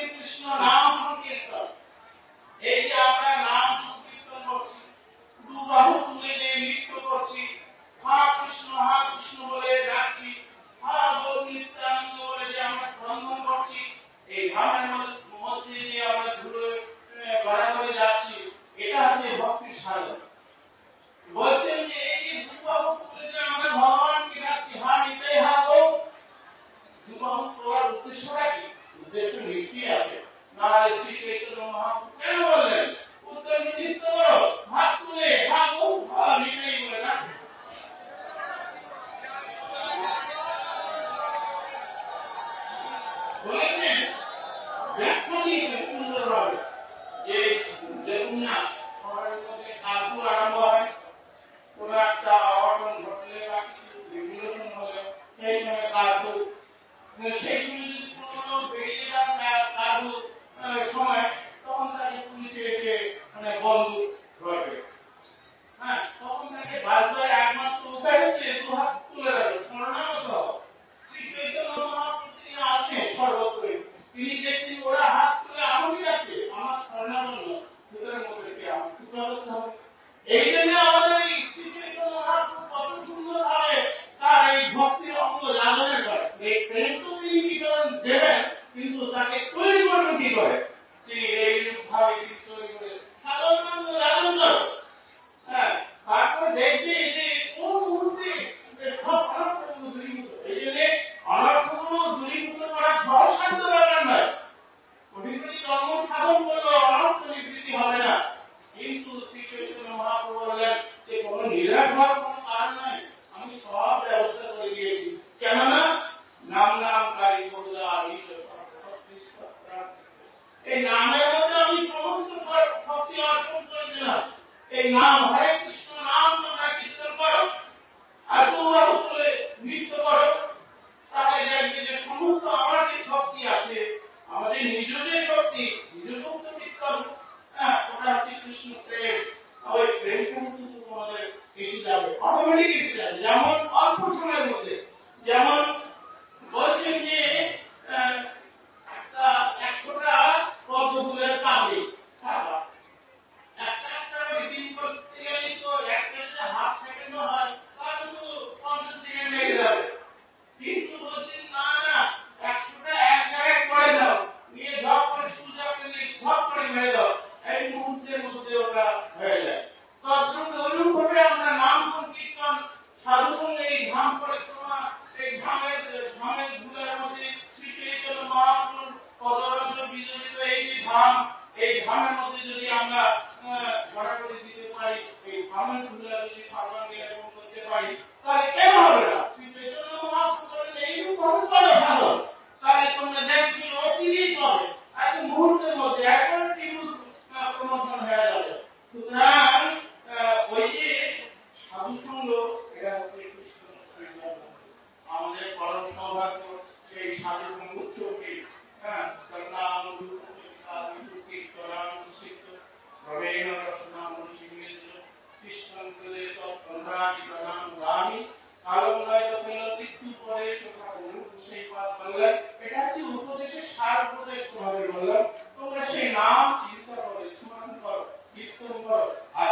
এই যে আমরা নাম সংকীর্তন করছি, দু বাহু তুলে নিয়ে নৃত্য করছি, হা কৃষ্ণ হা কৃষ্ণ বলে ডাকছি, হা গৌর নিত্যানন্দ বলে যে আমরা বন্ধন করছি, এই ধামের মধ্যে দিয়ে আমরা ঘুরে বাড়াবাড়ি যাচ্ছি, এটা হচ্ছে ভক্তির সাধন। বলছেন যে এই যে দু বাহু তুলে যে আমরা ভগবানকে ডাকছি, হা নিতাই হা গৌর, দু বাহু তোলার উদ্দেশ্যটা কি? উদ্দেশ্য নিশ্চয়ই আছে। নাহলে শ্রী চৈতন্য মহাপ্রভু কেন বললেন উত্তর নৃত্য করো, হাত তুলে হা গৌর হা নিতাই বলে না? বলেছেন ব্যাখ্যা দিয়েছেন সুন্দরভাবে যে দেখুন না শহরের মধ্যে কাকু আরম্ভ হয়, কোন একটা অঘটন ঘটলে বা কিছু রেগুলেশন হলে সেই সময় কাকু, সেই সময় যদি কোনো বেরিয়ে যান কাকু সময়, তখন তাকে পুলিশে এসে মানে বন্দুক ধরবে। হ্যাঁ, তখন তাকে বাঁচবার একমাত্র উপায় হচ্ছে দু হাত তুলে রাখবে, শরণাগত। শ্রী চৈতন্য মহাপ্রভু তিনি আছেন সর্বত্রই, তিনি দেখছেন ওরা হাত তুলে আমাকে যাচ্ছে, আমার শরণাগত সুতরাং ওদেরকে আমার পূজা করতে হবে। এই জন্য আমাদের এই শ্রী চৈতন্য মহাপ্রভু কত সুন্দর ভাবে তার এই ভক্তির অঙ্গ লালনের করে। এই প্রেম তো তিনি বিতরণ দেবেন, কিন্তু তাকে তৈরি করবেন কি করে? তিনি এইরূপ ভাবে তিনি তৈরি করে সাধারণ লালন করো। হ্যাঁ, তারপরে দেখবে যে কোন মুহূর্তে সব অনর্থগুলো দূরীভূত। এই জন্য অনর্থগুলো দূরীভূত করা সহসাধ্য ব্যাপার নয়। কোটি কোটি জন্ম সাধন করলেও অনর্থ নিবৃত্তি হবে না। কিন্তু শ্রী চৈতন্য মহাপ্রভু বললেন যে কোন নিরাশ হওয়ার কোন কারণ নাই, আমি সব ব্যবস্থা করে দিয়েছি। কেননা নাম নামকারী বললা এই নামের মধ্যে আমি সমস্ত শক্তি অর্পণ করে দিলাম। এই নাম হরে কৃষ্ণ নাম তোমরা কীর্তন করো আর তোমরা উত্তরে নৃত্য করো, তাহলে দেখবে যে সমস্ত আমার যে শক্তি আছে, আমাদের নিজ যে শক্তি, নিজ মুক্ত কীর্তন, হ্যাঁ, ওটা হচ্ছে কৃষ্ণ প্রেম। ওই প্রেম কিন্তু তোমাদের এসে যাবে, অটোমেটিক এসে যাবে। যেমন অল্প সময়ের মধ্যে, যেমন বলছেন যে একটা একশোটা পদ্ম ফুলের পাপড়ি একটা একটা রিডিং করতে গেলে তো এক সেকেন্ডে হাফ সেকেন্ড হয়, তাহলে তো পঞ্চাশ সেকেন্ড লেগে যাবে। কিন্তু বলছেন না না, একশোটা এক জায়গায় করে দাও, নিয়ে ঝপ করে সুজা করে নিয়ে ঝপ করে মেরে দাও, এই মুহূর্তের মধ্যে ওটা হয়ে যায়। তদ্রুপ ওইরূপ ভাবে আমরা নাম সংকীর্তন সাধু সঙ্গে এই ধাম পরিক্রমা, এই ধামের ধামের ধুলার মধ্যে শ্রী চৈতন্য মহাপ্রভুর পদরজ বিজড়িত এই যে ধাম, এই ধামের মধ্যে যদি আমরা ঘোরাঘুরি দিতে পারি, এই ধামের ধুলা যদি সর্বাঙ্গে লেপন করতে পারি, তাহলে কেন হবে না? শ্রী চৈতন্য মহাপ্রভু বলেন এইরূপ ভাবে করো সাধন, তাহলে তোমরা দেখবে অচিরেই পাবে, এত মুহূর্তের মধ্যে একবার টিউব প্রমোশন হয়ে যাবে। সুতরাং ওই যে সাধু সঙ্গ, এটা হচ্ছে আমাদের পরম সৌভাগ্য। সেই সাধু সঙ্গ চোখে হ্যাঁ নাম কীর্তনাম সিদ্ধ প্রবেণ রসনাম শিবেন্দ্র কৃষ্ণান্তরে তৎপন্দাদিগণাম গামি কালময় তথৈল তিক্তু পরেশ সেই পাঠ বললেন। এটা হচ্ছে উপদেশের সার উপদেশ তোমাদের বললাম। তোমরা সেই নাম চিন্তা করো, স্মরণ করো, কীর্তন করো,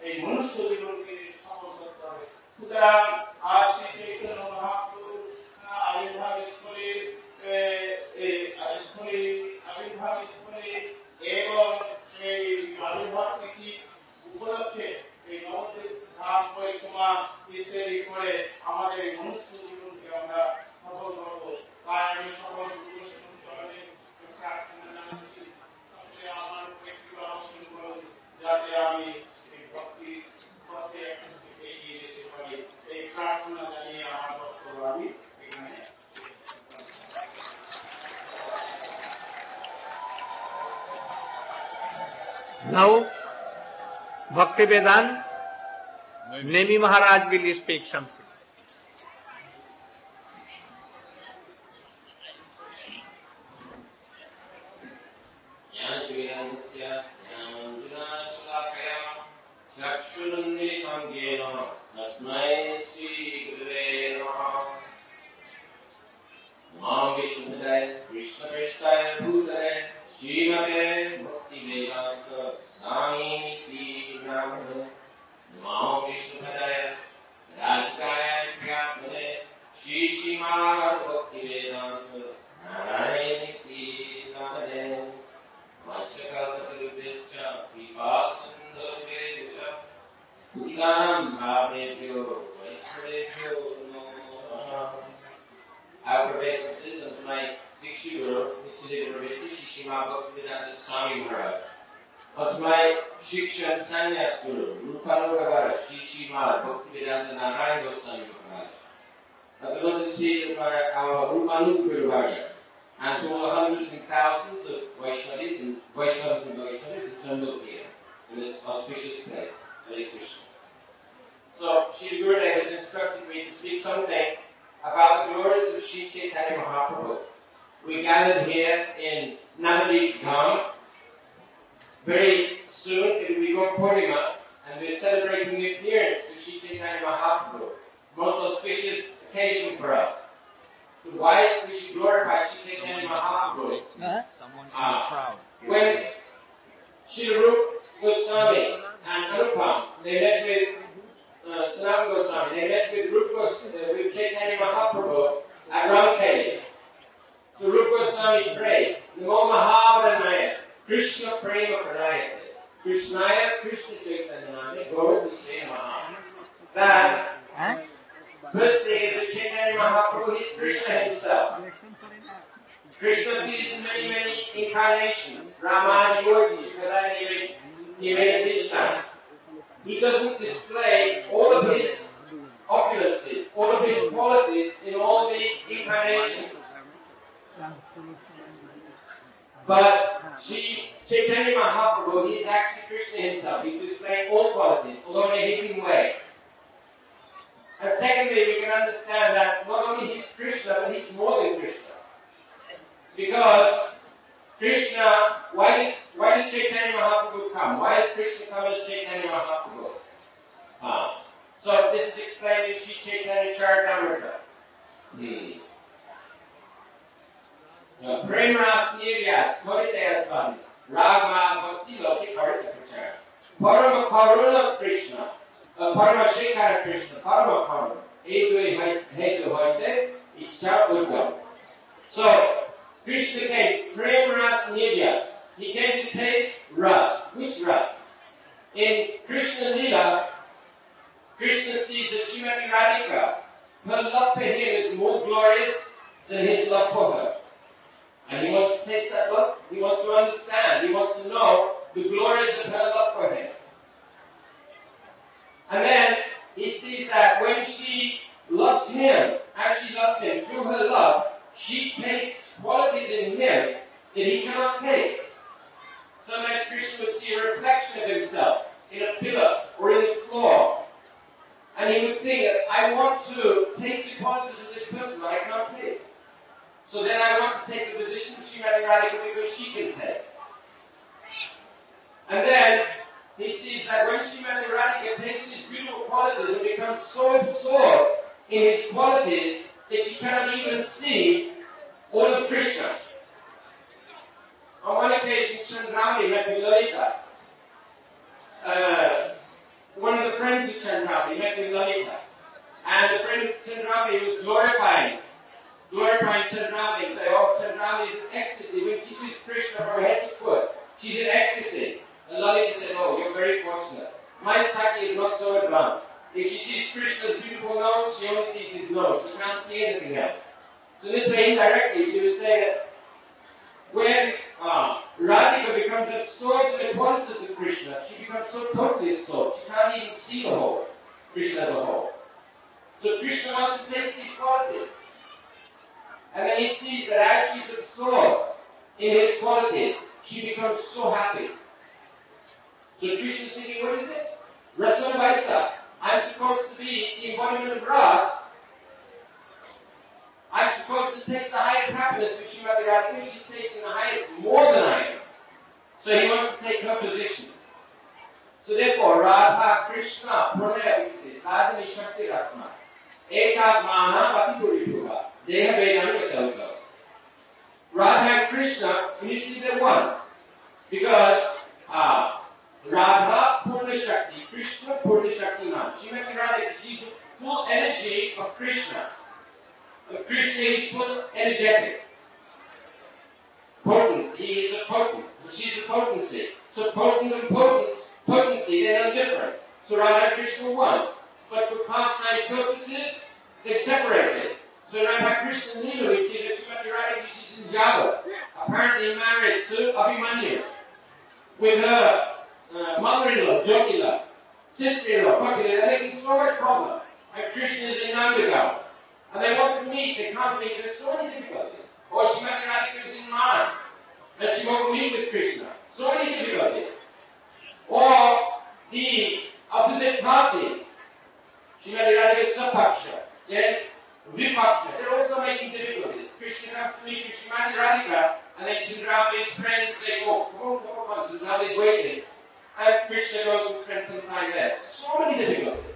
এই মনুষ্য জীবনকে সফল করতে হবে। সুতরাং আজ শ্রী চৈতন্য মহাপ্রভু আবির্ভাব স্থলে স্থলে আবির্ভাব স্থলে এবং এই আবির্ভাব তিথি উপলক্ষে এই নবদ্বীপ ধাম পরিক্রমা ইত্যাদি করে আমাদের এই মনুষ্য জীবনকে আমরা সফল করব। তাই আমি সকল চরণে প্রার্থনা জানাচ্ছি আমার উপরে কৃপা বর্ষণ করুন, যাতে আমি এই ভক্তি পথে এগিয়ে যেতে পারি। এই প্রার্থনা জানিয়ে আমার বক্তব্য আমি এখানে Now, Bhaktivedanta, Nemi Maharaj will speak something. Krishna Krishna Bhutare Srimate Bhaktivedanta Swami Niti Namane Namo Vishnupadaya Radhikaya Vyapane Shri Srimad Bhaktivedanta Narayaniti Namane Vachakalpatarubhyascha Vipasundarbhescha Putikanam Bhavebhyo Vaishnavebhyo Namo. Our professors of my Dikshi Guru, Nityadeva Professor Shishima Bhaktivedanta Swami Maharaj. Of my Shiksha and Sannyas Guru, Rupanugavara Shishima Bhaktivedanta Narayan Goswami Maharaj. Of the Lord State of our, our Rupanugavara, and to all the hundreds and thousands of Vaishnavis and Vaishnavas and Vaishnavis who turned up here in this auspicious place. Hare Krishna. So, Shri Gurudev has instructed me to speak something about the glories of Sri Chaitanya Mahaprabhu. We gathered here in Navadvip Dham. Very soon it will be Gopur Purnima, and we're celebrating the appearance of Sri Chaitanya Mahaprabhu. Most auspicious occasion for us. So why we should glorify Sri Chaitanya Mahaprabhu? Someone in uh, the crowd. When Sri Rupa Goswami and Anupam, they met with Uh, Sanatana Goswami, they met with Rupa Goswami, uh, with Chaitanya Mahaprabhu at Ramkeli. So Rupa Goswami prayed, Namo Mahavranaya, Krishna Prema Pradayate, Krishnaya Krishna Chaitanya Gaurati Sri Maha. That birthday is of Chaitanya Mahaprabhu, he is Krishna himself. Krishna appears in many, many incarnations. Rama, Yogi, Shikadai, he made it this time. He doesn't display all of his opulences, all of his qualities in all the incarnations. But Sri Chaitanya Mahaprabhu, he is actually Krishna himself. He's displaying all qualities, although in a hidden way. And secondly, we can understand that not only he's Krishna, but he's more than Krishna. Because Krishna, why does, why does Chaitanya Mahaprabhu come? Why does Krishna come as Chaitanya Mahaprabhu? Ah. So this is explained in Sri Chaitanya Charitamrita. Hmm. Premras Niryas, Koditaya Swami, Ragma Bhakti Loki Karita Prachara. Parama Karuna Krishna, uh, Parama Shekhara Krishna, Parama Karuna. Edu Hetu Hoite, Icha Udgam. So, Krishna came, Prem Ras Nivyas. He came to taste Ras. Which Ras? In Krishna Lila, Krishna sees that Srimati Radhika, her love for him is more glorious than his love for her. And he wants to taste that love. He wants to understand. He wants to know the glories of her love for him. And then he sees that when she loves him, as she loves him through her love, she tastes qualities in him that he cannot taste. Sometimes Krishna would see a reflection of himself in a pillar or in the floor. And he would think that I want to taste the qualities of this person, but I can't taste. So then I want to take the position of Srimati Radhika because she can taste. And then he sees that when Srimati Radhika takes his beautiful qualities and becomes so absorbed in his qualities that she cannot even see all of Krishna. On one occasion, Chandrami met with Lalita. Uh, Chandrapati, met with Lalita. And the friend Chandrapati was glorifying, glorifying Chandrapati and say, oh, Chandrapati is in ecstasy. When she sees Krishna from head to foot, she's in ecstasy. And Lalita said, oh, you're very fortunate. My Saki is not so advanced. If she sees Krishna's beautiful nose, she only sees his nose. She can't see anything else. So this way, indirectly, she would say that when uh, Radhika becomes absorbed in the qualities of Krishna, she becomes so totally absorbed, she can't even see the whole, Krishna as a whole. So Krishna wants to taste these qualities. And then he sees that as she's absorbed in his qualities, she becomes so happy. So Krishna is thinking, what is this? Rasa Vaisa. I'm supposed to be the embodiment of Ras. I'm supposed to taste the highest happiness, which Srimati Radhika, she's tasting the highest, more than I am. So he wants to take her position. So therefore, Radha Krishna Pranaya Vikti Sadhani Shakti Rasma Eka Mana Bhakti Purituha Deha Vedana Gatauka. Radha and Krishna, initially they're one. Because uh, Radha Purna Shakti, Krishna Purna Shakti Man. Srimati Radhika, she's the full energy of Krishna. And Krishna is full energetic. Potent. He is a potent. And she's a potency. So potent and potent, potency, they're no different. So Radha and Krishna are one. But for pastime purposes, they're separated. So Radha Krishna Leela, we see that Srimati Radhika, she's in Java, apparently married to Abhimanyu, with her uh, mother-in-law, Jyotila, sister-in-law, Kakila. They're making so much problem. And Krishna is in Nandagaon. And they want to meet, they can't meet, there's so many difficulties. Or Srimati Radhika is in Maya, and she won't meet with Krishna. So many difficulties. Or the opposite party, Srimati Radhika is Sapaksha, then Vipaksha, they're also making difficulties. Krishna comes to meet with Srimati Radhika, and then Chandrapati's friends say, oh, come on, come on, Chandrapati's waiting. And Krishna goes and spends some time there. So many difficulties.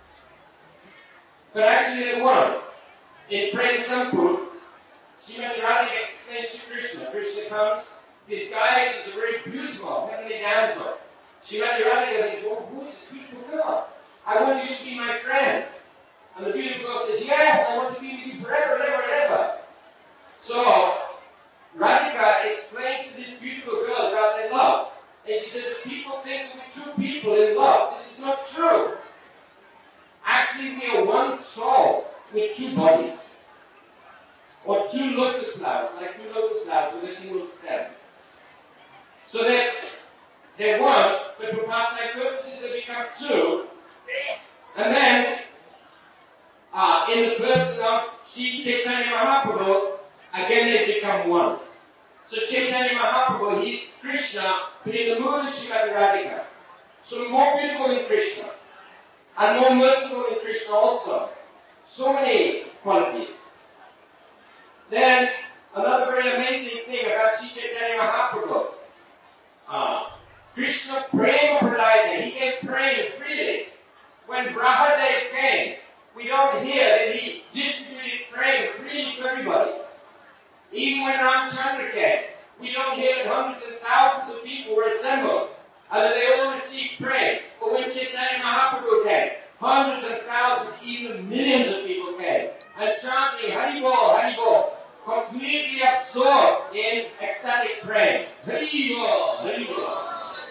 But actually they're one. In Prem Sampur, Srimati Radhika explains to Krishna. Krishna comes, disguised as a very beautiful, heavenly damsel. Srimati Radhika says, oh, who is this beautiful girl? I want you to be my friend. And the beautiful girl says, yes, I want to be with you forever and ever and ever. So, Radhika explains to this beautiful girl about their love. And she says, that people think that we're two people in love. This is not true. Actually, we are one soul with two bodies. Or two lotus flowers, like two lotus flowers with a single stem. So that they're one, but for pastime purposes they become two. And then, uh, in the person of Sri Chaitanya Mahaprabhu, again they become one. So Chaitanya Mahaprabhu, he's Krishna, but in the mood of Srimati Radhika. So more beautiful than Krishna. And more merciful than Krishna also. So many qualities. Then, another very amazing thing about Sri Chaitanya Mahaprabhu. Uh, Krishna Prema Pradaya, he gave prema freely. When Brahadev came, we don't hear that he distributed prema freely to everybody. Even when Ramchandra came, we don't hear that hundreds and thousands of people were assembled and that they all received prema. But when Chaitanya Mahaprabhu came, hundreds and thousands, even millions of people came and chanting Hari Bol, Hari Bol, completely absorbed in ecstatic praying. Hari Bol, Hari Bol.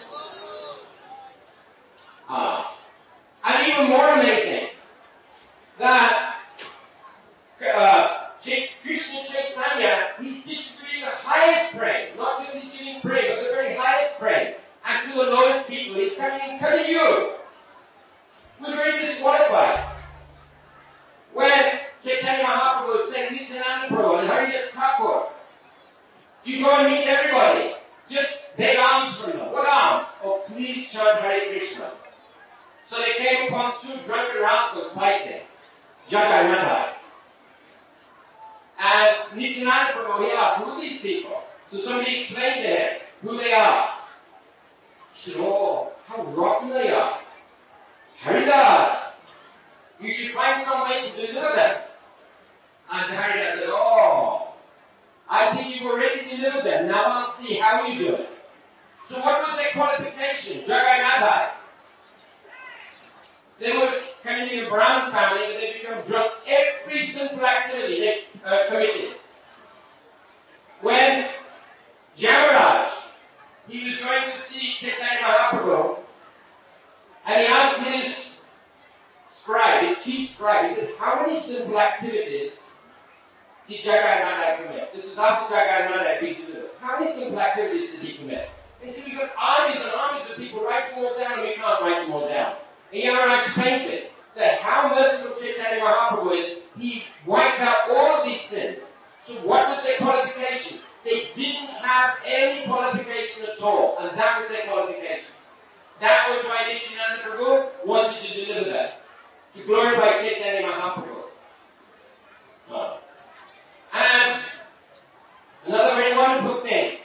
Ah. And even more amazing, that uh, Krishna Chaitanya, he's distributing the highest praise, not just he's giving praise, but the very highest praise. And to the lowest people, he's coming in Kali Yuga. We're very disqualified. When Chaitanya Mahaprabhu said Nityananda Prabhu and Haridas Thakur, you go and meet everybody. Just beg alms from them. What alms? Oh, please chant Hare Krishna. So they came upon two drunken rascals fighting, Jagai Madhai. And Nityananda Prabhu, he asked, who are these people? So somebody explained to him who they are. He said, oh, how rotten they are. Haridas, you should find some way to deliver them. And Haridas said, oh, I think you've already delivered them. Now I'll see how you do it. So what was their qualification? Jagai Madhai. They were, can descending in a Brahmin family that they become drunk every sinful activity they uh, committed. When Jamaraj, he was going to see Chaitanya Mahaprabhu, and he asked his scribe, his chief scribe, he said, how many simple activities did Jagai Madai commit? This is after Jagai Madai had been delivered. How many simple activities did he commit? He said, we've got armies and armies of people writing them all down, and we can't write them all down. And Yamaraj explained it, that how merciful Chaitanya Mahaprabhu is, he wiped out all of these sins. So what was their qualification? They didn't have any qualification at all, and that was their qualification. That was why Nityananda Prabhu wanted to deliver them, to glorify Chaitanya Mahaprabhu. Oh. And another very wonderful thing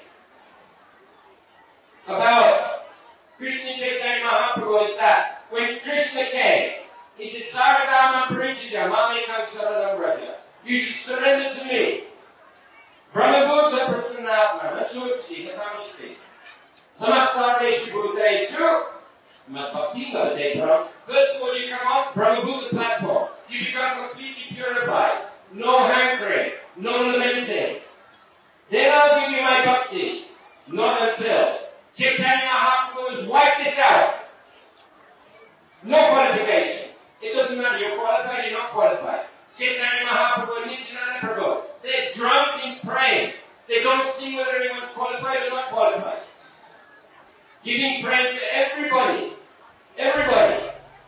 about Krishna Chaitanya Mahaprabhu is that when Krishna came, he said, Sarvadama Parijita, Mamekam Saradam Raja. You should surrender to me. Brahmabhuta Prasanatma, Nasuchti, Natamashti. Samasarveshu Bhuteshu, Matbhakti Gavate. First of all, you come off Brahmabhuta platform. You become completely purified. No hankering, no lamenting. Then I'll give you my bhakti. Not until Chaitanya Mahaprabhu has wiped this out. No qualification. It doesn't matter, you're qualified, you're not qualified. Chaitanya Mahaprabhu and Nityananda Prabhu, they're drunk in praying. They don't see whether anyone's qualified or not qualified. Giving praise to everybody. Everybody.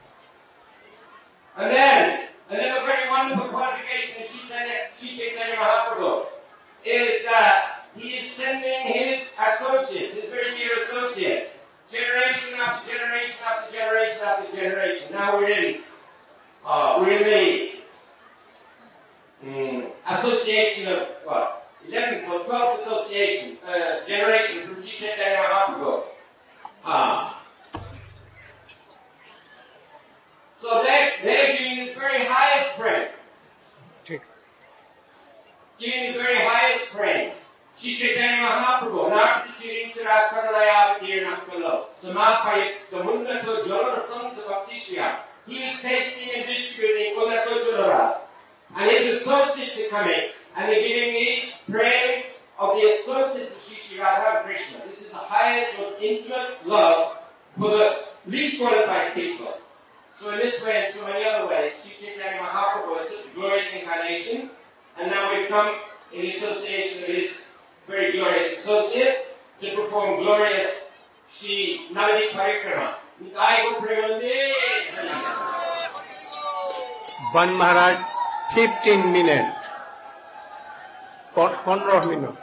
And then, and then a very wonderful qualification of Sri Chaitanya Mahaprabhu is that he is sending his associates, his very dear associates, generation after generation after generation after generation. Now we're in, uh, we're in the um, association of what? eleventh or twelfth association, uh, generation from Sri Chaitanya Mahaprabhu. Uh, so they're, they're giving this very highest praise. Giving this very highest praise. Sri Chaitanya Mahaprabhu, Nartitirin Chirakaralaya Nakalo, Samapayat Samundato Jolora Sons of Bhaktishyam. He was tasting and distributing Unato Joloras. And his associates are coming, and they're giving me praise of the associates of Sri Sri Radha Krishna. This is the highest, most intimate love for the least qualified people. So in this way and so many other ways, Sri Chaitanya Mahaprabhu is such a glorious incarnation, and now we've come in the association of his very glorious associate to perform glorious Shri Navadip Parikrama. Ban Maharaj, fifteen minutes. fifteen minutes.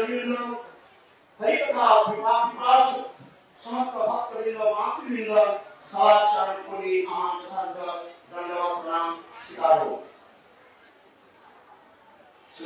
জনবৃন্দ, হরিকথা বিভাগ সমস্ত ভক্তবৃন্দ, মাতৃবৃন্দ, সবার চরণ করি আমার যথার্থ দণ্ডবত প্রণাম স্বীকার হোক। ছিল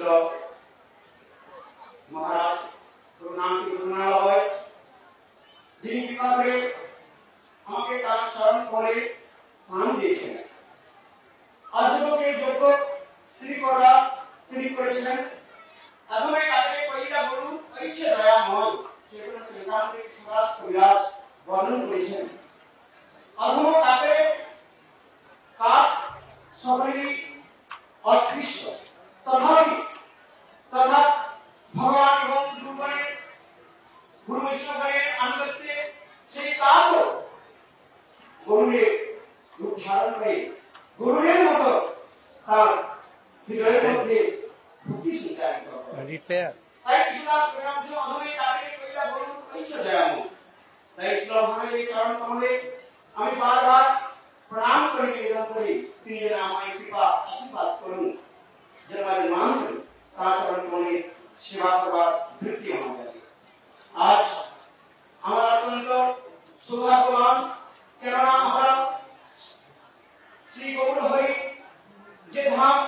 মহারাজ করুণামতি করুণালয়, যিনি কৃপা করে আমাকে তার চরণ করে স্থান দিয়েছেন। আজকে যোগ্য তিনি করা তিনি করেছিলেন। এখন তাদের কইলা বলুন ঐচ্ছে দয়াময়, সেগুলো চিন্তামণি সুরাজ কবিরাজ বর্ণন করেছেন। অধম তাদের কাঠ সকলেই অস্পৃশ্য, তথাপি তথা ভগবান এবং গুরুগণের গুরু বৈষ্ণবগণের আনুগত্যে সেই কাঠও গরুরের রূপ ধারণ করে গরুরের মতো তার হৃদয়ের মধ্যে ভক্তি সঞ্চারিত রিপেয়ার। তাই কৃষ্ণদাস প্রেমাংশ অধমে কাঠের কইলা বলুন ঐচ্ছে দয়াময়। তাই শ্রী মহারাজের চরণ কমলে আমি বারবার প্রণাম করে নিবেদন করি, তিনি যেন আমায় কৃপা আশীর্বাদ করুন, যেন আমাদের মান করি, তার চরণ কমলে সেবা করবার বৃত্তি আমাদের। আজ আমরা অত্যন্ত সৌভাগ্যবান, কেননা আমরা শ্রী গৌর হরি যে ধাম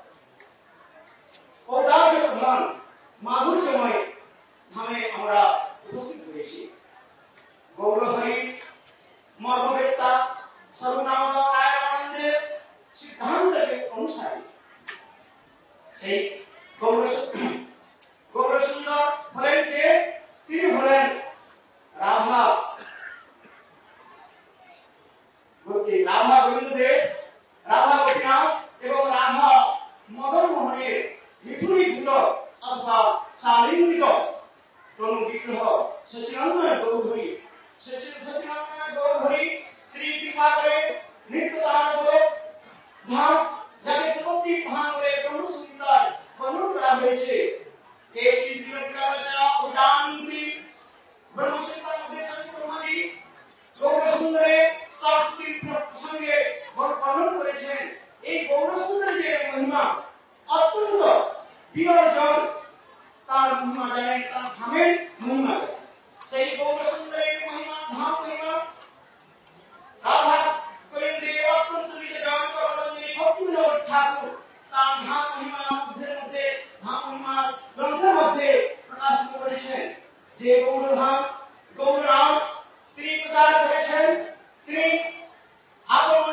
ঔদার্য প্রধান মাধুর্যময় ধামে আমরা উপস্থিত হয়েছি। গৌর হরি মর্মবেত্তা সর্বদামোদর রায়মানন্দের সিদ্ধান্তকে অনুসারী সেই গৌর গৌর সুন্দর হলেন কে? তিনি হলেন রাধা রাধা গোবিন্দদেব, রাধা গোপীনাথ এবং রাধা মদন মোহনের মিঠুনীভূত অথবা শালীনৃত তনু বিগ্রহ সচিনন্দন গৌরহরি। সচিনন্দন গৌরহরি তিনি কৃপা করে নৃত্য তাণ্ডব ধাম, যাকে সতী ধাম বলে ব্রহ্মসংহিতায় বর্ণন করা হয়েছে। এই শ্রী ত্রিলোকরাজা উদানতি ব্রহ্মসংহিতার মধ্যে ব্রহ্মাজি গৌর সুন্দরে স্তুতির প্রসঙ্গে বর্ণন করেছেন। এই গৌর সুন্দরের যে মহিমা অত্যন্ত বিরলজন, তার মহিমা জানেন, তার ধামের মহিমা জানেন। সেই গৌর সুন্দরের মহিমা ধাম মহিমা রাধা গোবিন্দের অত্যন্ত নিবেদন করেন ভক্তিবিনোদ ঠাকুর তার ধাম মহিমা মধ্যের মধ্যে ধাম মহিমা গ্রন্থের মধ্যে প্রকাশিত করেছেন। যে গৌরধাম গৌররাম তিনি প্রচার করেছেন, তিনি আগমন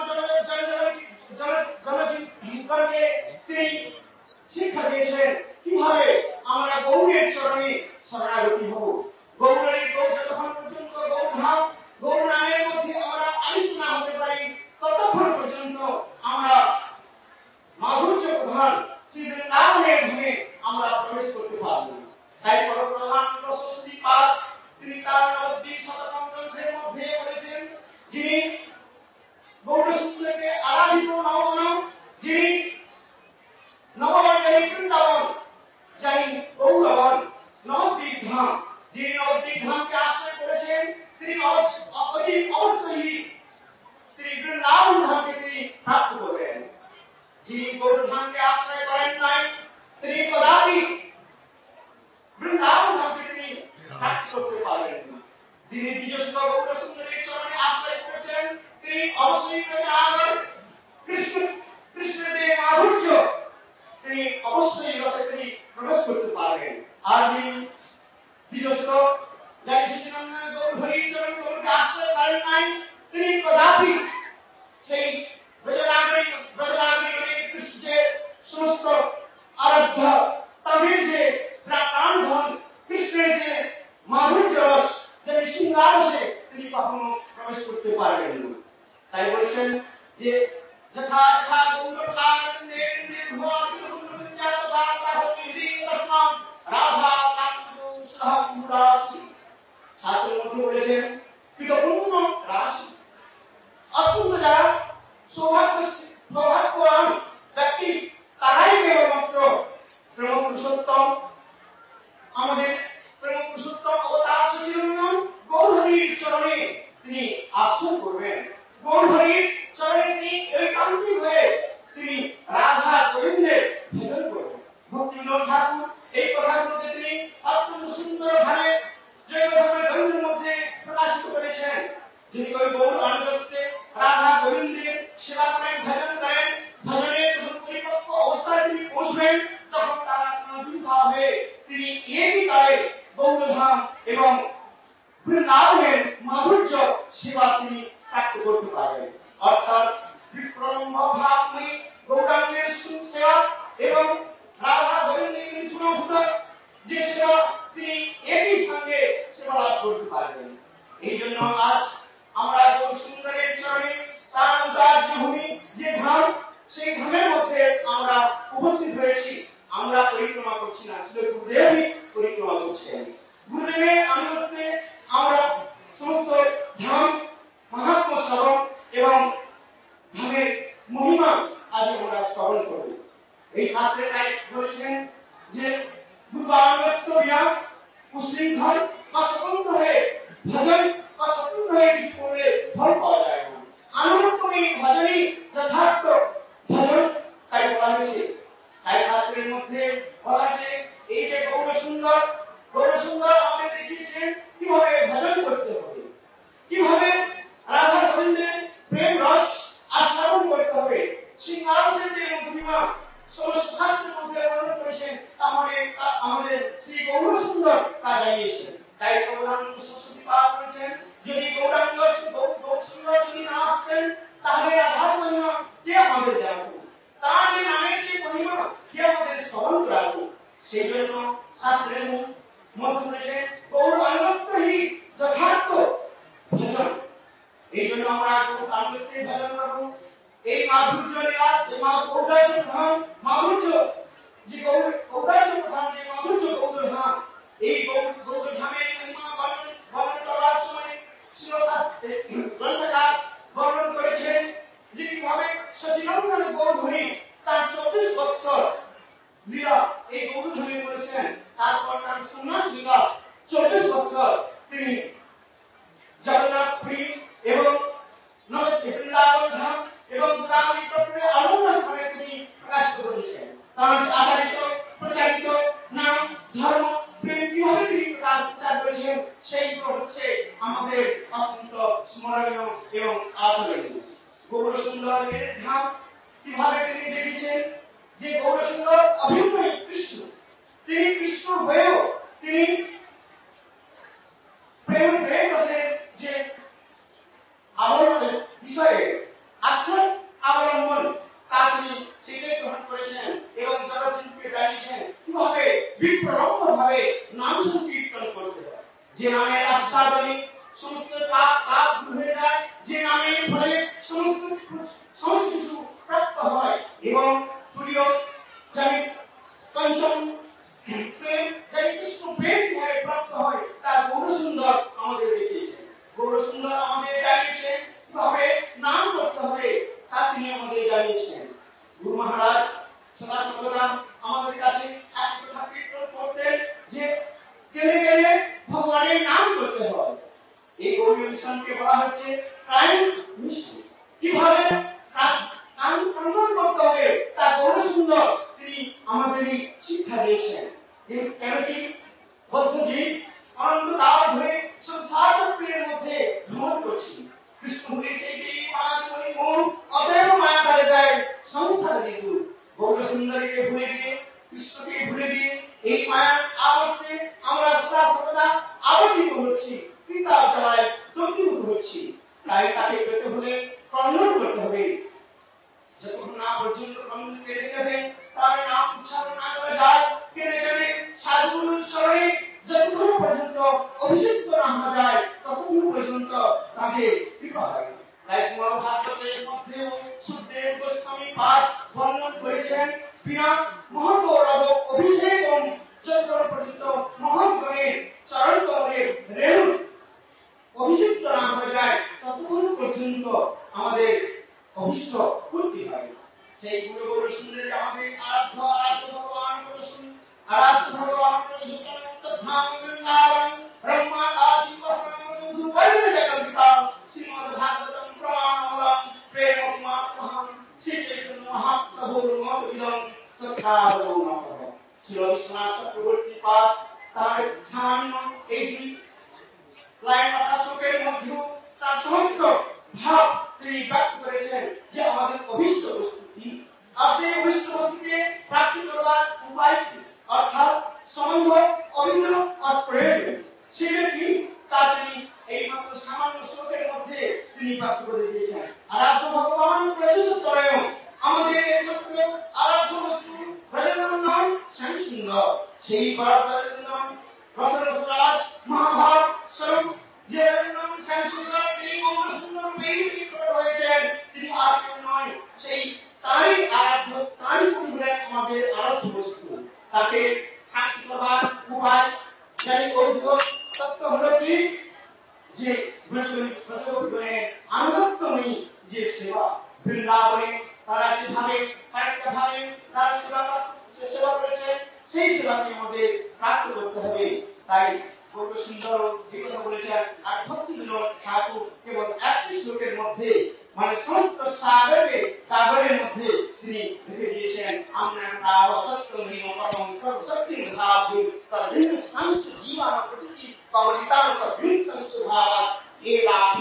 জনজীবনকে তিনি শিক্ষা দিয়েছেন কিভাবে আমরা গৌরের চরণে শরণাগতি হব। গৌরের গৌর যতক্ষণ পর্যন্ত গৌরধাম গৌর নামের মধ্যে আমরা আবিষ্ট না হতে পারি, ততক্ষণ পর্যন্ত আমরা মাধুর্য প্রধান শ্রী বৃন্দাবনের ধামে আমরা প্রবেশ করতে পারব না। তাই পরপ্রধান সরস্বতী পাদ তিনি তার নবদ্বীপ শতকম গ্রন্থের মধ্যে বলেছেন, যিনি গৌর সুন্দরকে আরাধিত নববন, যিনি নববনের বৃন্দাবন, যিনি গৌরবন নবদ্বীপ ধাম, যিনি নবদ্বীপ ধামকে আশ্রয় করেছেন, তিনি অতি অবশ্যই তিনি বৃন্দাবন ধামকে তিনি প্রাপ্ত করবেন। যিনি গৌর ধামকে আশ্রয় করেন নাই, তিনি কদাপি বৃন্দাবন ধামকে তিনি প্রাপ্ত করতে পারবেন না। যিনি নিজস্ব গৌর সুন্দরের চরণে আশ্রয় করেছেন, তিনি অবশ্যই প্রজাগর কৃষ্ণ কৃষ্ণের যে মাধুর্য তিনি অবশ্যই রসে তিনি প্রবেশ করতে পারবেন। আর যিনি নিজস্ব যাকে সচিনন্দন গৌর হরির চরণ গৌরকে আশ্রয় করেন নাই, তিনি কদাপি সেই ব্রজনাগরিক ব্রজনাগরিক কৃষ্ণের সমস্ত আরাধ্য তাদের যে প্রাণধন কৃষ্ণের যে মাধুর্য রস, যে সিংহারসে তিনি কখনো প্রবেশ করতে পারবেন না। তাই বলছেন যে যথা যথা গৌরপ্রাণের নির্ভর রাধা কান্তু সহরাশি শাস্ত্রের মধ্যে বলেছেন পিতপূর্ণ রাশি, যিনি ওই গৌর আনুগত্যে রাধা গোবিন্দের সেবা করেন, ভজন করেন, ভজনে যখন পরিপক্ক অবস্থায় তিনি পৌঁছবেন তখন তার আত্মা দুর্ধা হয়ে তিনি একই কালে গৌরধাম এবং বৃন্দাবনের মাধুর্য সেবা তিনি প্রাপ্ত করতে পারবেন। অর্থাৎ বিপ্রলম্ব ভাবময়ী গৌরাঙ্গের সেবা এবং রাধা গোবিন্দের নিধুনভূত যে সেবা তিনি একই সঙ্গে সেবা লাভ করতে পারবেন। এই জন্য আজ আমরা গৌর সুন্দরের চরণে তার উদার যে ভূমি, যে ধাম, সেই ধামের মধ্যে আমরা উপস্থিত হয়েছি। আমরা পরিক্রমা করছি না, শ্রী গুরুদেবই পরিক্রমা করছেন। গুরুদেবের আনুগত্যে আমরা সমস্ত ধাম মাহাত্ম্য শ্রবণ এবং ধামের মহিমা আজ আমরা শ্রবণ করব। এই শাস্ত্রে তাই বলেছেন যে গুরু আনুগত্য বিনা উশৃঙ্খল বা স্বতন্ত্র হয়ে ভজন বা স্বতন্ত্র হয়ে কিছু করলে ফল পাওয়া যায় না। আনুগত্য নেই, ভজনই যথার্থ ভজন, তাই বলা হয়েছে। তাই শাস্ত্রের মধ্যে বলা হয়েছে এই যে গৌর সুন্দর, গৌর সুন্দর আমাদের দেখিয়েছেন কিভাবে ভজন করতে হবে, কিভাবে রাধা গোবিন্দের প্রেম রস আস্বাদন করতে হবে। সিংহাসনের যে মহিমা সমস্ত শাস্ত্রের মধ্যে বর্ণনা করেছেন, আমাদের আমাদের শ্রী গৌর সুন্দর তা জানিয়েছেন। তাই প্রধানমন্ত্রী সরস্বতী পাঠ করেছেন, যদি গৌরাঙ্গ গৌর সুন্দর যদি না আসতেন তাহলে রাধার মহিমা কে আমাদের জানাতো, তার যে নামের যে মহিমা কে আমাদের স্মরণ করাতো। সেই জন্য শাস্ত্রের মধ্যে বলেছেন গৌর আনুগত্যই যথার্থ ভজন। এই জন্য আমরা গৌর আনুগত্যে ভজন করবো। এই মাধুর্য লীলা, এই গৌরার্য ধাম মাধুর্য, যে গৌর গৌরার্য ধাম, যে মাধুর্য গৌরধাম, এই গৌরধামের মহিমা বর্ণন বর্ণন করার সময় শিরোশাস্ত্রে গ্রন্থকার বর্ণন করেছেন যে কিভাবে সচিনন্দন গৌরহরি তার চব্বিশ বৎসর লীলা এই গৌরধামে করেছেন। তারপর তার সন্ন্যাস লীলা চব্বিশ বৎসর তিনি জগন্নাথপুরী এবং বৃন্দাবন ধাম এবং বৃন্দাবনী চক্রে আনন্দ স্থানে তিনি প্রকাশ করেছেন। তার আধারিত প্রচারিত নাম ধর্ম প্রেম কিভাবে তিনি প্রচার করেছেন সেইগুলো হচ্ছে আমাদের অত্যন্ত স্মরণীয় এবং আদরণীয়। গৌর সুন্দরের ধাম কিভাবে তিনি দেখেছেন যে গৌর সুন্দর অভিনয় কৃষ্ণ, তিনি কৃষ্ণ হয়েও তিনি প্রেম প্রেম রসের যে আবরণের বিষয়ে আশ্রয় অবলম্বন তা তিনি সেটাই গ্রহণ করেছেন এবং জগৎকে জানিয়েছেন কিভাবে বিপ্লম্ব ভাবে নাম সংকীর্তন করতে হয়। যে নামের আস্বাদনে সমস্ত পাপ পাপ দূর হয়ে যায়, যে নামের ফলে সমস্ত সমস্ত কিছু প্রাপ্ত হয় এবং প্রিয় জানি পঞ্চম প্রেম জানি কৃষ্ণ প্রেম কিভাবে প্রাপ্ত হয় তার গৌর সুন্দর আমাদের দেখিয়েছেন। গৌর সুন্দর আমাদের জানিয়েছেন কিভাবে নাম করতে হবে তা তিনি আমাদের জানিয়েছেন। গুরু মহারাজ সদা সর্বদা আমাদের কাছে এক কথা কীর্তন করতেন যে কেনে কেনে ভগবানের নাম করতে হয়। এই গৌরীয় মিশনকে বলা হচ্ছে প্রাইম মিশন। কিভাবে আন্দোলন করতে হবে তা গৌর সুন্দর তিনি আমাদেরই শিক্ষা দিয়েছেন। কেন কি বদ্ধজি অনন্ত কাল ধরে সংসার চক্রের মধ্যে ভ্রমণ করছি। কৃষ্ণ বলেছে যে পাঁচ মণিমূল অতএব মায়া তারে যায় সংসার ঋতু। গৌর সুন্দরীকে ভুলে গিয়ে, কৃষ্ণকে ভুলে গিয়ে এই মায়ার আবর্তে আমরা সদা সর্বদা আবর্তিত হচ্ছি, পিতার জ্বালায় দগ্ধীভূত হচ্ছি। তাই তাকে পেতে হলে ক্রন্দন করতে হবে। যতক্ষণ না পর্যন্ত ক্রন্দন কেঁদে কেঁদে তার নাম উচ্চারণ না করা যায়, কেঁদে কেঁদে সাধুগুরুর স্মরণে যতক্ষণ পর্যন্ত অভিষিক্ত না হওয়া যায় ততক্ষণ পর্যন্ত তাদের কৃপা হয়। তাই মহাভারতের মধ্যেও সুখদেব গোস্বামী পাঠ বর্ণন করেছেন বিনা মহাগৌরব অভিষেক যতক্ষণ পর্যন্ত মহাগণের চরণ কমলের রেণু অভিষিক্ত না হয়ে যায় ততক্ষণ পর্যন্ত আমাদের অভিষ্ট পূর্তি হয়। সেই গুরু গৌর সুন্দরী আমাদের আরাধ্য আরাধ্য ভগবান আরাধ্য ভগবান ব্রহ্মা কাশী শ্রীমদ ভাগবতম প্রমাণম প্রেম শ্রী চৈতন্য মহাপ্রভুর মতবিদম তথাগম শ্রী বিশ্বনাথ চক্রবর্তী পাঠ তার সামান্য এই লাইন আটা শ্লোকের মধ্যে তার সমস্ত ভাব তিনি ব্যক্ত করেছেন যে আমাদের অভীষ্ট বস্তু কি, আর সেই অভীষ্ট বস্তুকে প্রাপ্তি করবার উপায় কি, অর্থাৎ সম্বন্ধ অভিন্ন আর প্রয়োজন সেটা কি, তা তিনি এইমাত্র সামান্য শ্লোকের মধ্যে তিনি প্রাপ্ত করে দিয়েছেন। আরাধ্য ভগবান প্রজেশ্বরেও আমাদের একমাত্র আরাধ্য বস্তু ব্রজের নাম শ্যামসুন্দর, সেই পরাত্পরের নাম রসরাজ মহাভারত স্বরূপ যে নাম শ্যামসুন্দর, তিনি গৌরসুন্দর পেয়ে প্রকট হয়েছেন। তিনি আর কেউ নয়, সেই তারই আরাধ্য, তারই পরিবারের আমাদের আরাধ্য বস্তু। তাকে প্রাপ্তি করবার উপায় সেই অভিজ্ঞ তত্ত্ব হল কি, যে ব্রজগণের আনুগত্যময়ী যে সেবা, বৃন্দাবনে তারা যেভাবে ভাবে তারা সেবা সেবা করেছে, সেই সেবাকে আমাদের প্রাপ্ত করতে হবে। তাই গৌর সুন্দর যে কথা বলেছেন, আর ভক্তি বিনোদ ঠাকুর কেবল একটি শ্লোকের মধ্যে মানে সমস্ত সাগরকে সাগরের মধ্যে তিনি রেখে দিয়েছেন। আমরা তার অসত্য নিয়ম সত্যি ভাবু তার সমস্ত জীবন প্রকৃতি কবলিতার সমস্ত ভাব এ লাভি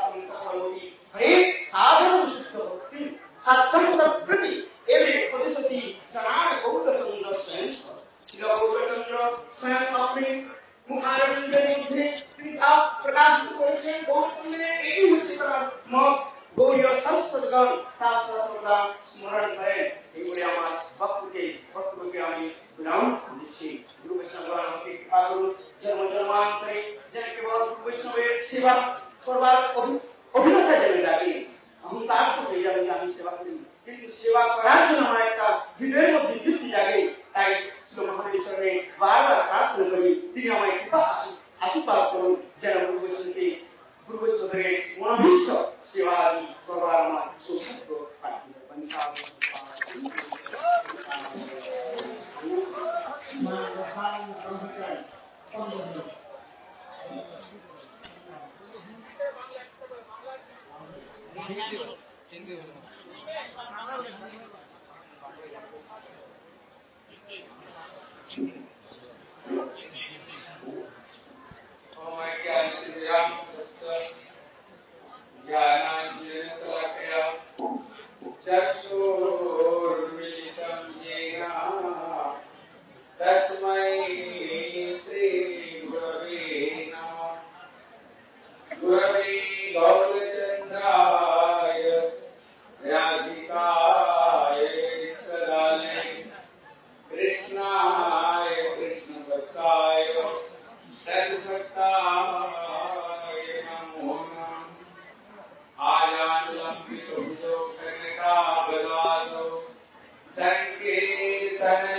হরে সাধন শুদ্ধ ভক্তি সাধ্যমত প্রতি এবে প্রতিশ্রুতি জানান গৌরচন্দ্র স্বয়ং ছিল। গৌরচন্দ্র স্বয়ং আপনি মুখারবিন্দের মধ্যে তিনি তা প্রকাশিত করেছেন। গৌরচন্দ্রের এই হচ্ছে তার মত। গৌরীয় সরস্বতগণ তার সর্বদা স্মরণ করেন। এইগুলি আমার ভক্তকে ভক্তকে আমি বিরাম দিচ্ছি। গুরু বৈষ্ণবগণ আমাকে কৃপা করুন, জন্ম জন্মান্তরে যেন কেবল বৈষ্ণবের সেবা করবার অভিলাষা যেন জাগে, অহংকার তো হয়ে যাবে যে আমি সেবা করি, কিন্তু সেবা করার জন্য আমার একটা হৃদয়ের মধ্যে বৃত্তি জাগে। তাই শ্রী মহাদেব চরণে বারবার প্রার্থনা করি, তিনি আমার কৃপা আশীর্বাদ করুন, যেন গুরু বৈষ্ণবকে গুরু বৈষ্ণবের মনোভীষ্ট সেবা করবার আমার সৌভাগ্য প্রাপ্তি चक्षुर्मिलितं येन तस्मै श्री गुरवे नमः। गुरवे गौरचन्द्राय राधिकाय सदालय कृष्णाय कृष्णभक्ताय तद्भक्ताय नमो नमः। आयानुलम्बितो कनकाबलादो संकीर्तन